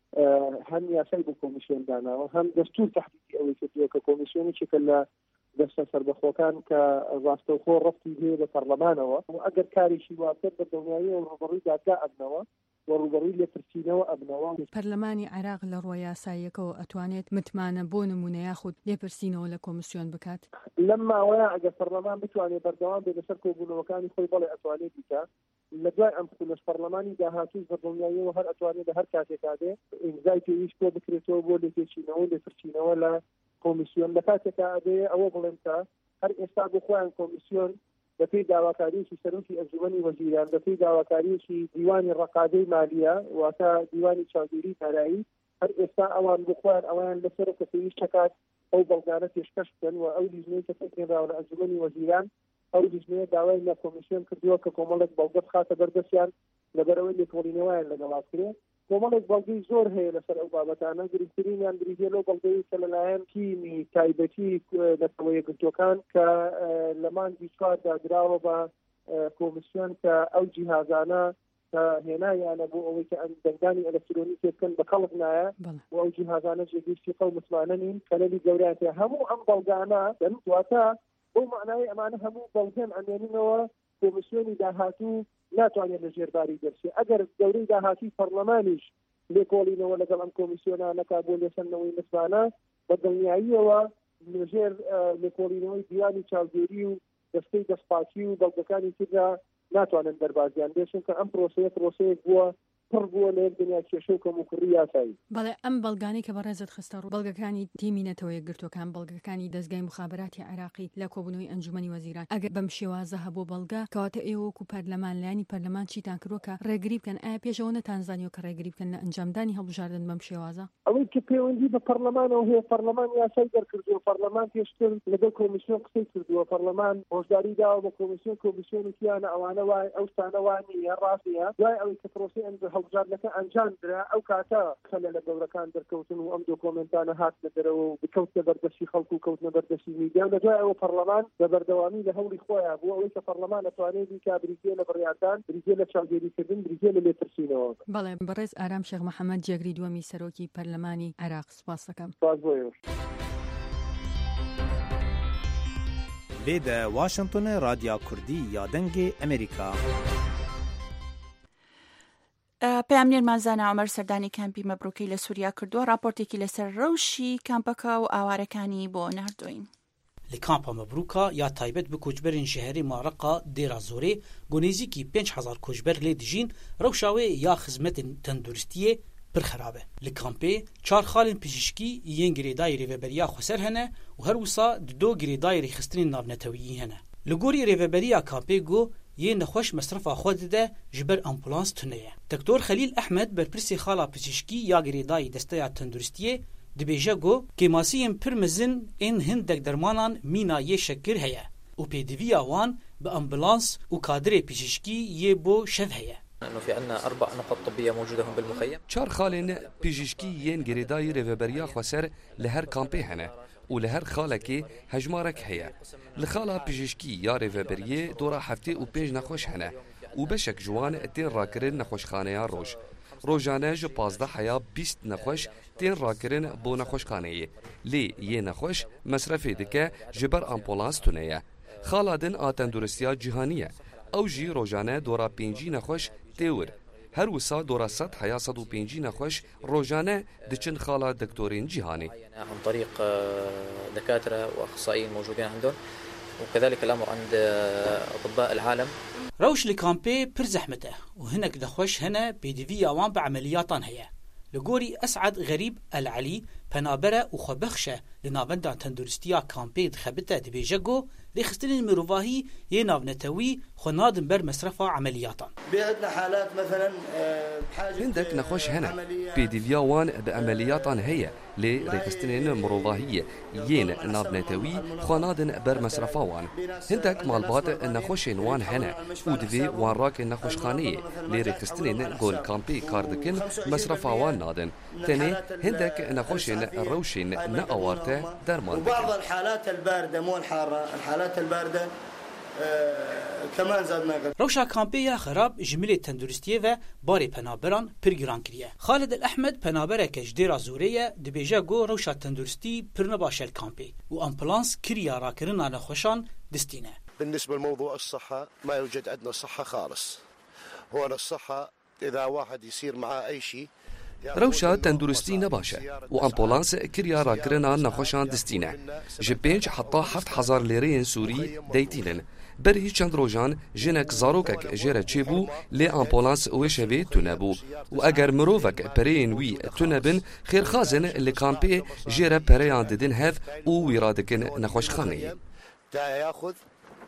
هەم یاسای بۆ کۆمیسیۆن داناوە هەم دەستور تەحقیقی ئەوەی کردووە کە کۆمیسیۆنێکی کە لە دەستە سەربەخۆکان کە ڕاستەوخۆ ڕەفتی هەیە بە پەرلەمانەوە و ئەگەر کارێکی واتر بە دڵنیایی و ڕوبەڕووی دادگا ئەبنەوە و ڕوبەڕووی لێپرسینەوە ئەبنەوە. پەرلەمانی عێراق لە ڕۆی یاساییەکەوە ئەتوانێت متمانە بۆ نمونە یاخود لێپرسینەوە لە کۆمیسیۆن بکات. لەم ماوەیە ئەگەر پەرلەمان بتوانێت بەردەوام بێت لەسەر کۆبوونەوەکانی خۆی بەڵێ ئەتوانێت بکات لە دوای ئەم خولەش پەرلەمانی داهاتوو بە دڵنیاییەوە هەر ئەتوانێت لە هەر کاتێکا دێ ئیمزای پێویست بۆ بکرێتەوە بۆ لێپێچینەوە لێپرسینەوە لە کۆمیسیۆن لە کاتێکا ئەبێ ئەوە بڵێن کە هەر ئێستا بۆ خۆیان کۆمیسیۆن بەپێی داواکاریەکی سەرۆکی ئەنجومەنی وەزیران بەپێی داواکاریەکی دیوانی ڕەقابەی مالیە واتە دیوانی چاودێری دارایی هەر ئێستا ئەوان بخوان ئەویان لەسەر کەسەوی شکات ئەو بەڵگانە پێشکەش بکەن و ئەو لیژنەی کە پێکرێنراوە لە ئەنجومەنی وەزیران ئەو لیژنەیە داوای لە کۆمیسیۆن کردووە کە کۆمەڵێک بەڵگە بخاتە بەردەستیان لەبەرەوەی لێکۆڵینەوەیان لەگەڵا کرێ کۆمەڵێک بەڵگەی زۆر هەیە لەسەر ئەو بابەتانە گرنگترینیان بریتێ لەو بەڵگەی کە لەلایەن تیمی تایبەتی نەتەوە یەکگرتوەکان کە لە مانگی 4 داگراوە بە کۆمیسیۆن کە ئەو جیهازانە هێنایانە بۆ ئەوەی کە ئەم دەنگانی ئەلکترۆنیک بکەن بە کەڵک نایە و ئەو جیهازانە جێگەیشتی قەو متمانە نین کە لەلی گەوریان تێ هەموو ئەم بەڵگانە دواتە بۆ معنای ئەمانە هەموو بەڵگەن ئەمێنینەوە کۆمیسیۆنی داهاتوو ناتوانێت لە ژێرباری دەرچێت ئەگەر گەورەی داهاتی پەرلەمانیش لێکۆڵینەوە لەگەڵ ئەم کۆمیسیۆنانەکە بۆ لێسەندنەوەی متمانە بە دڵنیاییەوە لەژێر لێکۆڵینەوەی دیوانی چاودێری و دەستەی دەستپاکی و بەڵگەکانی تردا ناتوانن دەربازیان بێشن کە ئەم پرۆسەیەک بووە پڕ بووە لە یەک دنیا کێشە و کەموکڕی یاسایی. بەڵێ ئەم بەڵگانی کە بەڕێزت خستە ڕوو بەڵگەکانی تیمی نەتەوە یەکگرتوەکان بەڵگەکانی دەستگای مخابراتی عراقی لە کۆبوونەوەی ئەنجومەنی وەزیران ئەگەر بەم شێوازە هەبوو بەڵگە کەواتە ئێوەکو پەرلەمان لایانی پەرلەمان چیتان کردووە کە ڕێگری بکەن ئایا پێشەوە نەتانزانیوە کە ڕێگری بکەن لە ئەنجامدانی هەڵبژاردن بەم شێوازە ئەوەی کە پەیوەندی بە پەرلەمانەوە هەیە پەرلەمان یاسای دەرکردووە پەرلەمان پێشتر لەگەڵ کۆمیسیۆن قسەی کردووە پەرلەمان هۆشداری داوە بە کۆمیسیۆنی تیانە ئەوانە وای ئەو شتانە وای نیە ڕاستیە دوای ئەوەی کە پرۆسەی هەڵبژاردنەکە ئەنجامدرا ئەو کاتە خەلە لە گەورەکان دەرکەوتن و ئەم دۆکۆمنتانە هاتنە دەرەوە و بکەوتنە بەردەستی خەڵکو و کەوتنە بەردەستی میدیان لە دوای ئەوە پەرلەمان بە بەردەوامی لە هەوڵی خۆیان بوو ئەوەی کە پەرلەمان ئەتوانێت بیکا بریتێ لە بڕیاردان بریتێ لە چاودێریکردن بریتێ لە لێترسینەوە. بەڵێ بەڕێز ئارام شێخ محەممەد جێگری دووەمی سەرۆکی پەرلەمانی عێراق سوپاس دەکەم. لێدە واشنگتن رادیا کوردی یا دەنگی ئەمریکا. پامنێر مازانە عمەر سەردانی کامپی مەبرووکەی لە سووریا کردووە راپۆرتێکی لەسەر ڕەوشی کامپەکە و ئاوارەکانی بۆ ناردوین. لە کامپە مەبرووکە یا تایبەت بە کوچبەرین شەهری مارەقا دێرا زۆرێ گۆنێزیکی 5,000 کوچبەر لێ دژین ڕەوشاوێ یا خزمەتن تەندروستیە پر خراپە. لە کامپێ 4 خاڵین پزیشکی یەن گرێدای ڕێڤەبەریا خوسەر هەنە و هەروسا 2 گرێدای ڕێخستنی ناونەتەویی هەنە. لە گۆری ڕێڤەبەریا کامپێ گۆ یê nexweş mesrefa xwe dide ji ber ambulans tuneye. Doktor Xelîl Ehmed berpirsê xala pizîşkî ya girêdayî desteya tenduristiyê dibêje got kêmasiyên pir mezin ên hindek dermanan mîna yê şekir heye û pêdiviya wan bi ambulans û kadrê pizîşkî yê bo şev heye. انه في عندنا 4 نقط طبيه موجوده هون بالمخيم. 4 خالên pizîşkî yên girêdayî rêveberiya xweser li her kampê hene û li her xalekê hejmarek heye. Li xala pizîşkî ya rêveberiyê dora heftê û 5 nexweş hene û beşek ji wan tên rakirin nexweşxaneya roj. Rojane ji 15 heya 20 nexweş tên rakirin bo nexweşxaneyê. Lê yê nexweş mesrefê dike ji ber ambulans tuneye. Xala din a tenduristiya cîhanî ye. Ew jî rojane dora 5 nexweş têwir. Her wisa dora 100 heya 105 nexweş rojane diçin xala doktorên cîhanî. عن طريق دكاتره واخصائيين موجودين عندهم وكذلك الامر عند اطباء العالم. روش لكامبي بر زحمته وهناك دخوش هنا بيديفيا وان بعملياتان هي. لغوري اسعد غريب العلي پنابره وخبخشه لناوندا تندرستيا كامبي دخبته دبيجگو ريخستن المروفاهي يناونتوي خنادن بر مصرفا عملياتان. بعندنا حالات مثلا عندك نخوش هنا بيديفيا وان بعملياتان هي لي ريخستن مروفاهي ين ناونتوي خنادن بر مصرفا وان. عندك مالبات نخوشين وان هنا ودفي وان راك نخوش خانيه لي ريخستن جول كامبي كاردكن مصرفا وان نادن. تاني عندك نخوشين الروشين نأوارته درمان. وبعض الحالات الباردة مو الحارة، الحالات الباردة كمان زادنا. روشا كامبيا خراب جملة تندرستية و باري پنابران پر گران كريه. خالد الأحمد پنابره كجديرا زورية دبيجا جو روشا تندرستي پر نباش الكامبي و امبلانس كريا راكرنا نخوشان دستينه. بالنسبة لموضوع الصحة ما يوجد عندنا صحة خالص. هو الصحة إذا واحد يصير معاه أي شيء روشا تندرستی نباشه و امبولانس کریا را کرنا نخوشان دستینه. جبینج حتی 7,000 لیره سوری دیتینن. بری چند روزان جنک زاروکک جره چیبو لی امبولانس وشوی تونبو و اگر مروفک پرین وی تونبن خیر خازن لی کامپی جره پریان ددن هف و ویرادکن نخوش خانی.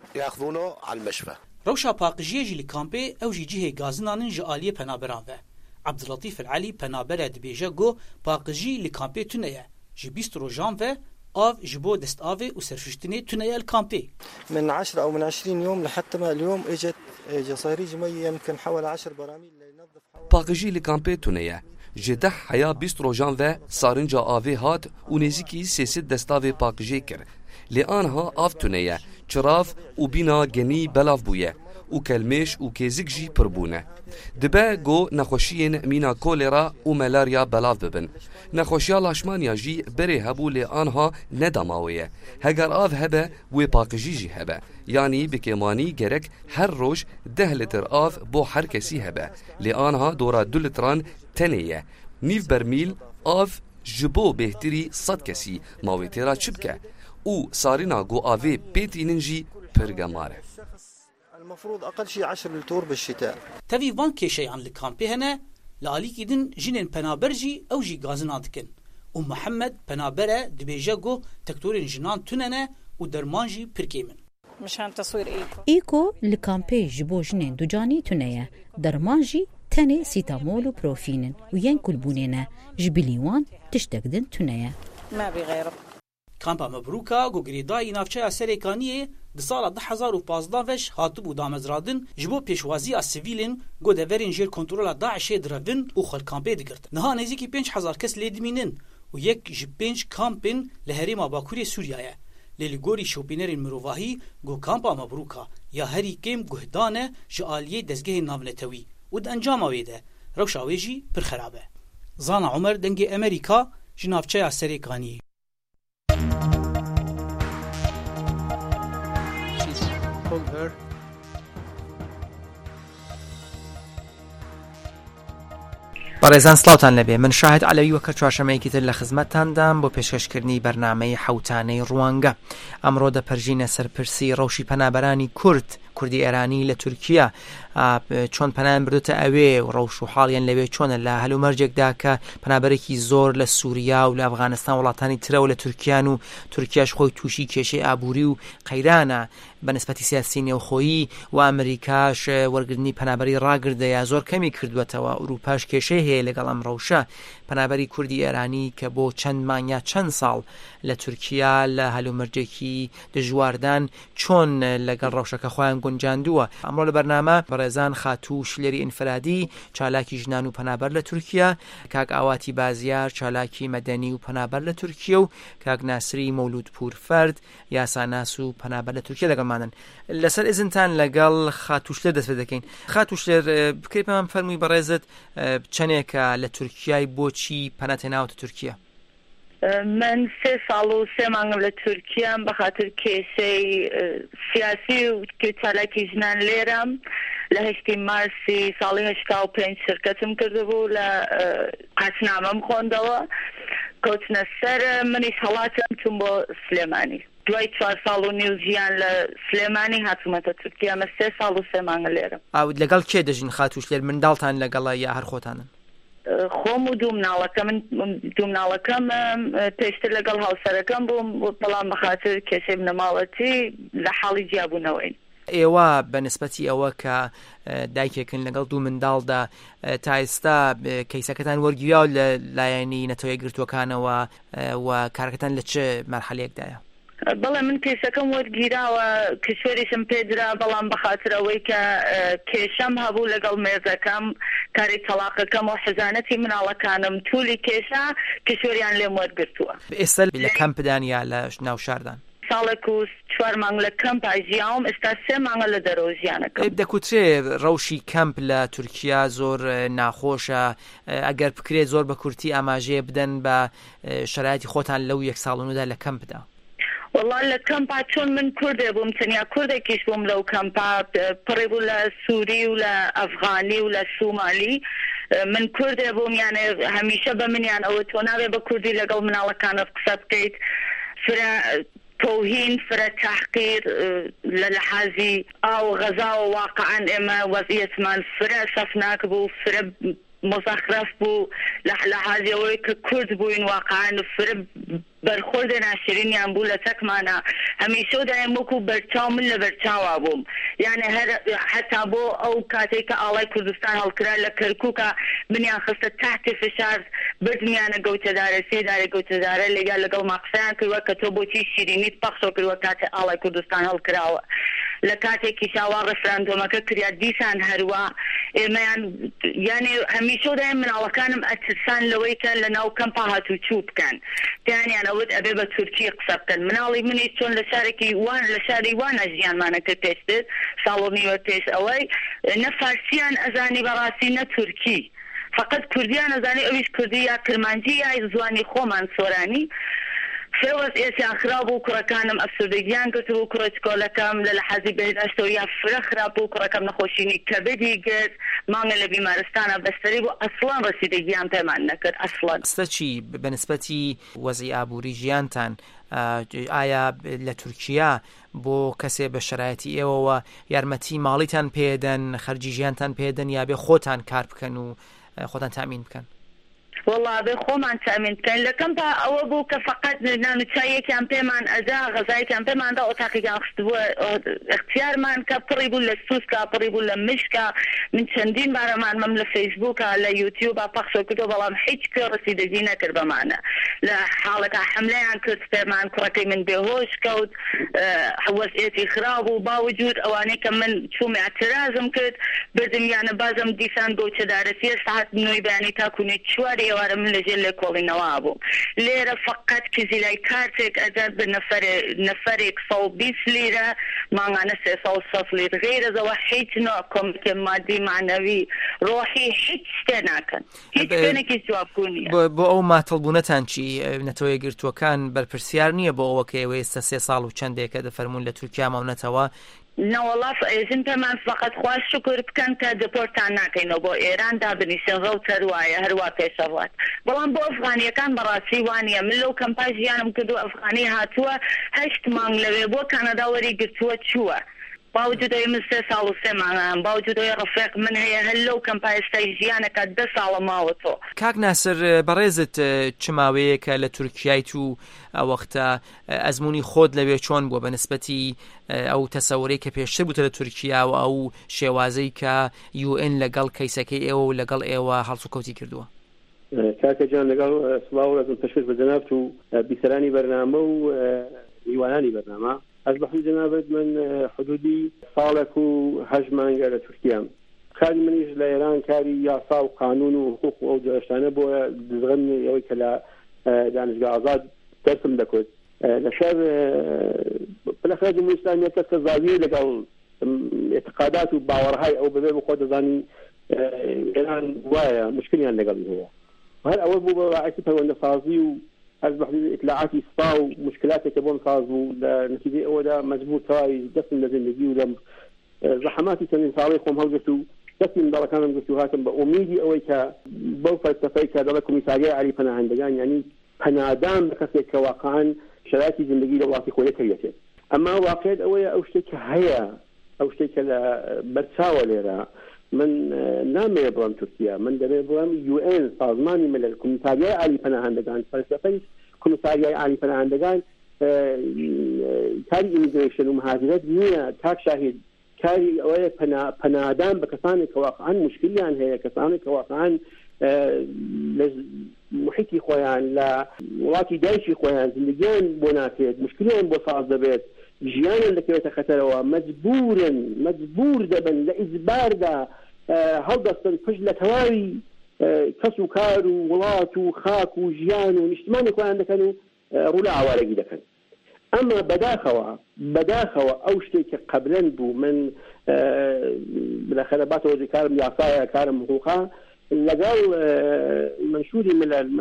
ياخذونه على المشفى. روشا باقجيه جي لكامبي او جي جيه غازنانن جاليه پنابران و عبداللطیف العلی پنابەرە دبێژە گۆ باقژی li kampê tuneye ji 20 rojan ve av ji bo destavê û serfiştinê tuneye li kampê. من 10 أو من 20 يوم لحتى ما اليوم اجت جصاريج مية يمكن حوالي 10 براميل لينظف باقژی li kampê tuneye ji 10 heya 20 rojan ve sarınca avê hat û nêzîkî sêsî destavê paqijê kir. Lê aniha av tuneye çirav û bîna genî belav bûye û kelmêş û kêzik jî pir bûne. Dibe got nexweşiyên mîna kolera û malarya belav bibin. Nexweşiya laşmaniya jî berê hebû lê aniha nedamawe ye. Heger av hebe wê paqijî jî hebe. Yanî bi kêmanî gerek her roj 10 litr av bo her kesî hebe. Lê aniha dora 2 litran tenê ye. Nîv bermîl av ji bo bêhtirî 100 kesî mawê têra çi bike û sarîna got avê pêtînin jî pir gemar e. المفروض أقل شيء 10 لتر بالشتاء. Tevî van kêşeyan li kampê hene li alîkî din jinên penaber jî ew jî gazina dikin û Mihemed penabere dibêje got tektorên jinan tunene û derman jî pir kêm in. Îko li kampê ji bo jinên ducanî tuneye derman jî tenê sîtamol û profînin û yên kulbûnê ne ji bilî wan tiştek din tuneye. Kampa Mebrûka got girêdayî navçeya Serêkaniyê di sala 2015 veş hatibû damezradin ji bo pêşwaziya sivîlên got deverên jêr kontrola Daişê direvin û xelkampê digirtin. Niha nêzîkî 5000 kes lê dimînin û yek ji 5 kampên li herêma Bakurê Sûriyayê. Lê li gorî şopînerên mirovahî got kampa Mebrûka ya herî kêm guhdan e ji aliyê dezgehên navnetewî û di encama wê de rewşa wê jî pir xerab e. Zana Umer dengê Amerîka ji navçeya Serêkaniyê. بەڕێزان سڵاوتان لەبێ من شاهد عەلەوی وەکە چوارشەمەیەکی تر لە خزمەتتاندام بۆ پێشکەشکردنی بەرنامەی حەوتانەی ڕوانگە. ئەمڕۆ دەپەرژینە سەرپرسی ڕەوشی پەنابەرانی کوردی ئێرانی لە تورکیا چۆن پەنایان بردوتە ئەوێ و ڕەوش و حاڵیان لەوێ چۆنە لە هەلومەرجێکدا کە پەنابەرێکی زۆر لە سووریا و لە ئەفغانستان وڵاتانی ترە و لە تورکیان و تورکیاش خۆی تووشی کێشەی ئابووری و قەیرانە بەنسبەتی سیاسی نێوخۆیی و ئەمریکاش وەرگرتنی پەنابەری ڕاگردەیە زۆر کەمی کردوێتەوە. ئوروپاش کێشەی هەیە لەگەڵ ئەم ڕەوشە پەنابەری کوردی ئێرانی کە بۆ چەند مانگیا چەند ساڵ لە تورکیا لە هەلومەرجێکی دژواردان چۆن لەگەڵ ڕەوشەکە خۆیان گونجاندووە. ئەمڕۆ لە بەرنامە بەڕێزان خاتوو شلێری ئینفرادی چالاکی ژنان و پەنابەر لە تورکیا، کاک ئاواتی بازیار چالاکی مەدەنی و پەنابەر لە تورکیا و کاک ناسری مەولود پورفەرد یاساناس و پەنابەر لە تورکیا دەگەڵمانن. لەسەر ئێزنتان لەگەڵ خاتوو شلێر دەست پێ دەکەین. خاتوو شلێر بکەی پێمان فەرمووی بەڕێزت چەندێکە لە تورکیای بۆچی پەناتێناوەتە تورکیا؟ من 3 ساڵ و 3 مانگ لە تورکیام بە خاطر کێشەی سیاسی و چالاکی ژنان لێرەم لە 8 مارسی ساڵی 85 شرکەتم کردبوو لە قەچنامەم خۆندەوە کەوتنە سەر منیش هەڵاتم چوون بۆ سلێمانی. دوای 4 ساڵ و نیو ژیان لە سلێمانی هاتوومەتە تورکیا. مە 3 ساڵ و 3 مانگ لێرەم. لەگەڵ کێ دەژین خاتوو شلێر؟ منداڵتان لەگەڵە یا هەر خۆتانن؟ خۆم و دوو مناڵەکەم پێشتر لەگەڵ هاوسەرەکەم بووم بەڵام بەخاطر کێشەی منەماڵەتی لە حاڵی جیابوونەوەین. ئێوە بەنسبەتی ئەوە کە دایکێکن لەگەڵ دوو منداڵدا تا ئێستا کەیسەکەتان وەرگیراوە لە لایەنی نەتەوەی گرتوەکانەوە و کارەکەتان لە چه مەرحەلەیەکدایە؟ بەڵێ من کێسەکەم وەرگیراوە کشوێریشم پێدرا بەڵام بەخاطر ئەوەی کە کێشەم هەبوو لەگەڵ مێزەکەم کاری تەلاقەکەم و حەزانەتی مناڵەکانم توولی کێشە کشوێریان لێم وەرگرتووە. ئێستا لە کەمپدان یا لە ناو شاردان؟ ساڵێک و 4 مانگ لە کەمپ ژیاوم ئێستا 3 مانگە لە دەرەوە ژیانەکەم. دەکوترێ ڕەوشی کەمپ لە تورکیا زۆر ناخۆشە، ئەگەر بکرێت زۆر بە کورتی ئاماژەیە بدەن بە شەرایەتی خۆتان لەو 1 ساڵ و نودا لە کەمپدا. والله لە کەمپا چۆن من کوردێ بووم تەنیا کوردێکیش بووم لەو کەمپا پڕێ بوو لە سووری و لە ئەفغانی و لە سومالی. من کوردێ بووم یانێ هەمیشە بە منیان ئەوە تۆ ناوێ بە کوردی لەگەڵ مناڵەکانت قسە بکەیت. فرە تۆهین فرە تحقیر لە لەحازی ئاو غەزا و واقعان ئێمە وەزعیەتمان فرە سەفناک بوو، فرە مزخرف بوو لە حاجەوەی کە کورد بووین واقعا فرم بەرخۆردە ناشرینیان بوو لە چەکمانە هەمیشە دایم وەکو بەرچاو من لە بەرچاوا بووم یعنی هەتا بۆ ئەو کاتێک کە ئاڵای کوردستان هەڵکرا لە کەرکووکە بنیان خستە تحتی فشار بردمیانە گەوتەدارە سێدارە گەوتەدارە لەگەڵ ماقسەیان کردووە کە تۆ بۆچی شیرینیت پەخشۆ کردووە کاتێ ئاڵای کوردستان هەڵکراوە لە کاتێکی شاوا ڕفراندۆمەکە کریا دیسان هەروە ئێمەیان یعنی هەمیشە دایم مناڵەکانم ئەترسان لەوەی کە لە ناو کەمپا هاتوچوو بکەن دایانیان ئەوت ئەبێ بە تورکی قسە بکەن مناڵی منی چۆن لە شارێکی وان لە شاری وانە ژیانمانە کرد پێشتر ساڵۆنیوە پێش ئەوەی نە فارسیان ئەزانی بەڕاستی نە تورکی فقط کوردیان ئەزانی ئەویش کوردی یا کرمانجی یا زوانی خۆمان سۆرانی فێوەز ئێسیان خراب بوو کوڕەکانم ئەفسردەگیان کردبوو کوڕچکۆلەکەم لە حەزی بەهێداشتەوە یا فرە خراپ بوو کوڕەکەم نەخۆشینی کەبدی گرت مانگە لە بیمارستانە بەستەری بوو ئەسڵان ڕەسیدەگیان پێمان نەکرد ئەسڵان ستەچی بەنسبەتی وەزی ئابووری ژیانتان ئایا لە تورکیا بۆ کەسێ بە شرایەتی ئێوەوە یارمەتی ماڵیتان پێدەن خەرجی ژیانتان پێدەن یا بێ خۆتان کار بکەن و خۆتان تامین بکەن والله به خۆمان تامین بکەین لە کەمپا ئەوە بوو کە فقط نانوچایەکیان پێمان ئەدا غەزایەکیان پێماندا ئۆتاقییان خستبووە اختیارمان کە پڕی بوو لە سووسکە پڕی بوو لە مشکە من چەندین بارەمان مەم لە فەیسبووکە لە یوتیوبە پەخشۆ کردو بەڵام هیچ پێ ڕەسیدەگی نەکرد بەمانە لە حاڵەکە حملەیان کرد پێمان کوڕەکەی من بێهۆش کەوت وەزعێتی خراب و باوجود ئەوانەی کە من چوومە اعترازم کرد بردمیانە بازم دیسان گەوچەدارەتی ساعت 9 بەیانی تاکوونێ چواری ئێوارە من لەژێر لێ کۆڵینەوە بوو لێرە فقط کزیلای کارتێک ئەدات بە نەفەرێک 120 لیرە ماڭانە 300 لیر غیرەزەوە هیچ نوع کۆمەکێ مادی معنەوی ڕۆحی هیچ شتێ ناکەن هیچ شوێنێکی جوابگو نییە بۆ ئەو ماتەڵبوونەتان چی نەتەوە یەکگرتووەکان بەرپرسیار نییە بۆ ئەوە کە ئێوە ئێستا 3 ساڵ و چەندێکە دەفەرمون لە تورکیا ماونەتەوە نەوەڵاف ئێژن پێمان فقط خواش شکر بکەن کە دپۆرتان ناکەینەوە بۆ ئێران دابنیشن ڕەو تەروایە هەروە پێشەڕات بەڵام بۆ ئەفغانیەکان بەڕاستی وانە من لەو کەمپا ژیانم کردو ئەفغانی هاتووە 8 مانگ لەوێ بۆ کانەدا وەری گرتووە چووە باوجودەوەی من 3 ساڵ و 3 مانگان باوجودەوەی ڕفێق من هەیە هەر لەو کەمپا ئێستای ژیانەکە 10 ساڵە ماوەتەوە کاک ناسر بەڕێزت چ ماوەیەکە لە تورکیای تو ئەوەختە ئەزمموی خۆت لەوێ چۆن بووە بەنسبەتی ئەو تەسەوەرەی کە پێشتر بووتە لە تورکیا و ئەو شێوازەی کە UN لەگەڵ کەیسەکەی ئێوە و لەگەڵ ئێوە هەڵسوکەوتی کردووە کاکەجان لەگەڵ سڵاو ڕێزم پێشکەش بە جەنابەت و بیسەرانی بەرنامە و هیوانانی بەرنامە ئەس بەحی جەنابەت من حدودی ساڵێک و 8 مانگە لە تورکیام کاری منیش لە ئێران کاری یاسا و قانون و حقوق و ئەو جۆشتانە بۆ دزغەنی ئەوەی کە لە دانشگا ئازاد دەرسم دەکوت لەسەر بالاخره جمهوری ئیسلامیەکە کە زاویە لەگەڵ اعتقادات و باوەڕهای ئەو بەبێ بخۆ دەزانی ئێران وایە مشکلیان لەگەڵی هەیە هەر ئەوە بوو بە ڕاعەتی پەیوەندەسازی و هەز بەحثی ئیطلاعاتی سپا و مشکلاتێکە بۆم ساز بوو لە نەتیجەی ئەوەدا مەجبور تەواوی دەستم لە زیندگی و لە زەحەماتی چەندین ساڵەی خۆم هەڵگرت و دەستی منداڵەکانم گرت و هاتم بە ئومیدی ئەوەی کە بەو فەلسەفەی کە دەڵێ کۆمیساریای عالی پەناهەندەگان یعنی پەنادان بە کەسێک کە واقعاً شرایطی زندگی لە وڵاتی خۆی کردێت ئەما واقعیت ئەوەیە ئەو شتێک هەیە ئەو شتێک کە لە بەرچاوە لێرە من نامەوێت بڵام تورکیا من دەبێت بڵام UN سازمانی ملل کۆمیساریای عالی پەناهەندەگان فەلسەفەی کۆمیساریای عالی پەناهەندەگان کاری ئیمیگریشن و مهاجرەت نییە تاک شاهید کاری ئەوەیە پەنادان بە کەسانێک کە واقعاً مشکلیان هەیە کەسانێک کە واقعاً لە محیطی خۆیان لە وڵاتی دایکی خۆیان زندگیان بۆ ناکرێت مشکلیان بۆ ساز دەبێت ژیانیان دەکەوێتە خەتەرەوە مەجبور دەبن لە ئیجباردا هەڵدەستن پشت لە تەواوی کەس و کار و وڵات و خاک و ژیان و نیشتمانی خۆیان دەکەن و ڕوو لە ئاوارەگی دەکەن ئەمە بەداخەوە ئەو شتێک کە قەبلەن بوو من بەخەرە باتەوە کارم یاسایە کارم حقوقا لەگەڵ منشوری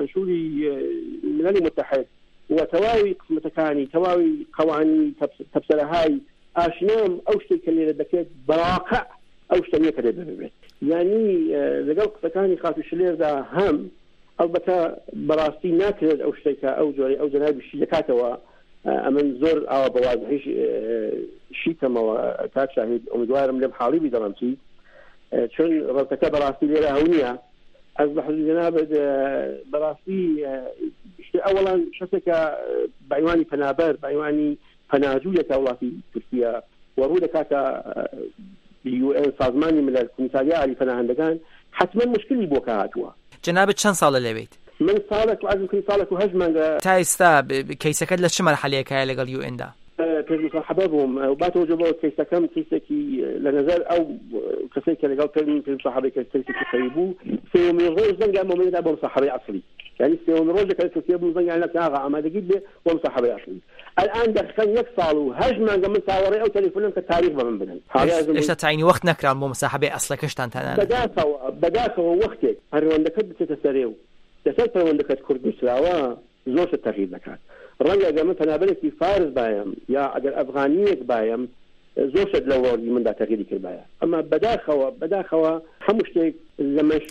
ملل متحد وتواوي قسمتكاني تواوي قوانين تبصرهاي اشنام او شتي كلي دكيت بواقع او شتي كده ببيت يعني لقل قسمتكاني خاطر شلير دا هم البته براستي ناكل او شتي او جوري او جناب الشيكات و امن زور او بواضحيش شي كما كاك شاهد امدوارم لم حالي بدرمتي چون رتكه براستي ليره هونيه از بحث جناب براسي اولا شتك بعيواني فنابر بعيواني فناجوية وڵاتی تورکیا وەڕوو دەکاتە UN سازمانی ملل کمیساریا عالی پەناهەندەکان حتما مشکلی بۆ هاتووە. جنابت چەند ساڵە لەوێیت؟ من ساڵێک وعزم ساڵێک و 8 مانگە. تا ئێستا کەیسەکەت لە چ مەرحەلەیەکایە لەگەڵ UN دا؟ پێشمصاحبە بووم و باتەوە کەیسەکەم کەیسێکی لە نەزەر ئەو کەسێک کە لەگەڵ پێشمصاحبەی کەیسێکی خەیری بوو سێوەمین ڕۆژ زەنگام بۆ بۆ مصاحبەی ئەسڵی يعني سيون روجا كانت تسيب مزني على كاغا عما دقيق ومصاحبة أصلي الآن دخل يكسالوا هجما قبل تاوري أو تليفونهم كتاريخ من بنن ليش تعيني وقت نكران مو مصاحبة أصلا كشتان تانا بداك وقتك هروان دكت بتتسريو تسلت روان دكت كردستان زوج التغيير لكات رجع قبل تنابلك في فارس بايم يا أجر أفغانيك بايم زۆر لەوە من دا تغییری کردبایە ئەمە بەداخەوە هەموو شتێک لەمەش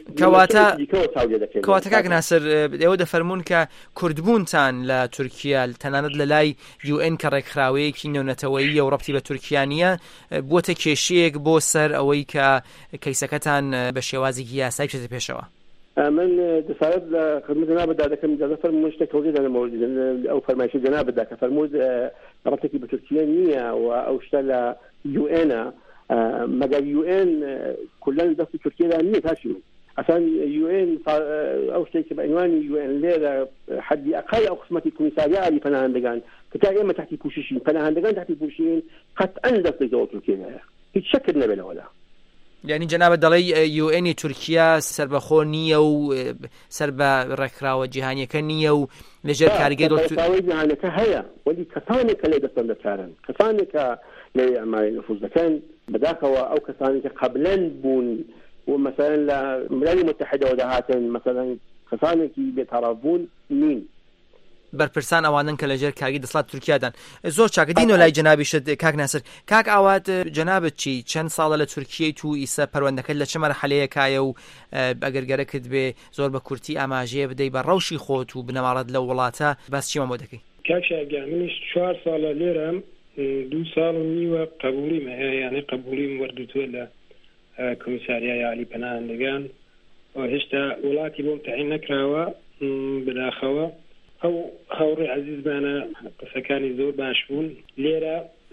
کەواتە کاک ناسر ئێوە دەفەرمونون کە کوردبوونتان لە تورکیا تەنانەت لە لای UN کە ڕێکخراوەیەکی نێونەتەوەیی و ڕەبتی بە تورکیانیە بووەتە کێشەیەک بۆ سەر ئەوەی کە کەیسەکەتان بە شێوازێکی یاسایی بچێتە پێشەوە. من دەسالت لە خدمەت جنابەتدا دەکەم ئیجازە فەرمووی شتێک تەوزیح لە مەوردی ئەو فەرمایشی جنابەتدا کە فەرمووت ڕەبتێکی بە تورکیا نییە و ئەو شتە لە UN مەگەر UN کولان دەستی تورکیادا نییە تاشی ئەسان UN ئەو شتێکی بە عنوانی UN لێرە حەدی ئەقای ئەو قسمەتی کمیساریا عالی پەناهەندەکان کە تا ئێمە تحتی پوششین پەناهەندەکان تحتی پوششین قەتعەن دەستێکەوە تورکیایە هیچ شەکر نەبێت لەوەدا. یعنی جنابەت دەڵێ UN تورکیا سربەخۆ نییە و سەر بە ڕێکخراوە جیهانیەکە نییە و لەژێر کارگەری جیهانەکە هەیە وەلی کەسانێکە لێ دەستەن دەکارن کەسانێکە لێ ئەماری نفوذ دەکەن بەداخەوە ئەو کەسانێکە قەبلەن بوون و مەسەلاً لە ملل متحدەوە دەهاتن مەسەلاً کەسانێکی بێتەڕەف بوون نین. بەرپرسان ئەوانن کە لەژێر کارگەری دەسەڵات تورکیادان زۆر چاکدین و لای جنابیشت کاک ناسر کاک ئاوات جنابەت چی چەند ساڵە لە تورکیای تو ئیسا پەروەندەکەت لە چه مەرحەلەیەکایە و ئەگەرگەرەکت بێ زۆر بە کورتی ئاماژەیە بدەی بە ڕەوشی خۆت و بنەماڵەت لە وڵاتە باس چیمان بۆ دەکەی؟ کاک شاگیان منیش 4 ساڵە لێرەم 2 ساڵ و نیوە قبوڵیم هەیە یعنی قبوڵیم وەردوتووە لە کۆمیساریای عالی پەناهەندەکان و هێشتا وڵاتی بۆم تەعین نەکراوە بەداخەوە ئەو هاوڕێ عەزیزمانە قسەکانی زۆر باش بوون لێرە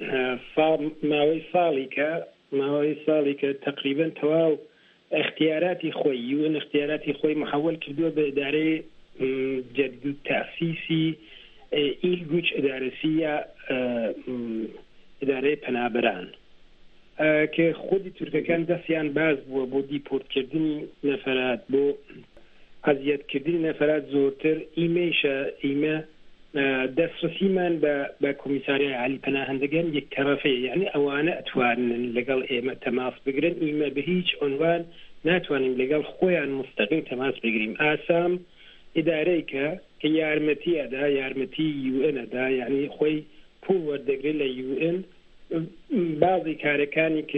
ماوەی ساڵی کە تقریبا تەواو اختیاراتی خۆی UN اختیاراتی خۆی محول کردووە بە ئیدارەی جدید تەسیسی ئیلگوچ ئیدارەسیە ئیدارەی پەنابەران کە خودی تورکەکان دەستیان باز بووە بۆ دیپۆرتکردنی نەفەرات بۆ ئەزیەتکردنی نەفەرات زۆرتر ئیمە دەسترسیمان بە کۆمیساریای عالی پەناهەندەکان یەک تەرەفەیە یعنی ئەوانە ئەتوانن لەگەڵ ئێمە تەماس بگرن ئێمە بە هیچ عنوان ناتوانین لەگەڵ خۆیان مستەقیم تەماس بگرین. ئاسام ئیدارەیەکە کە یارمەتی UN ئەدا یعنی خۆی پوڵ وەردەگرێت لە UN بعضی کارەکانی کە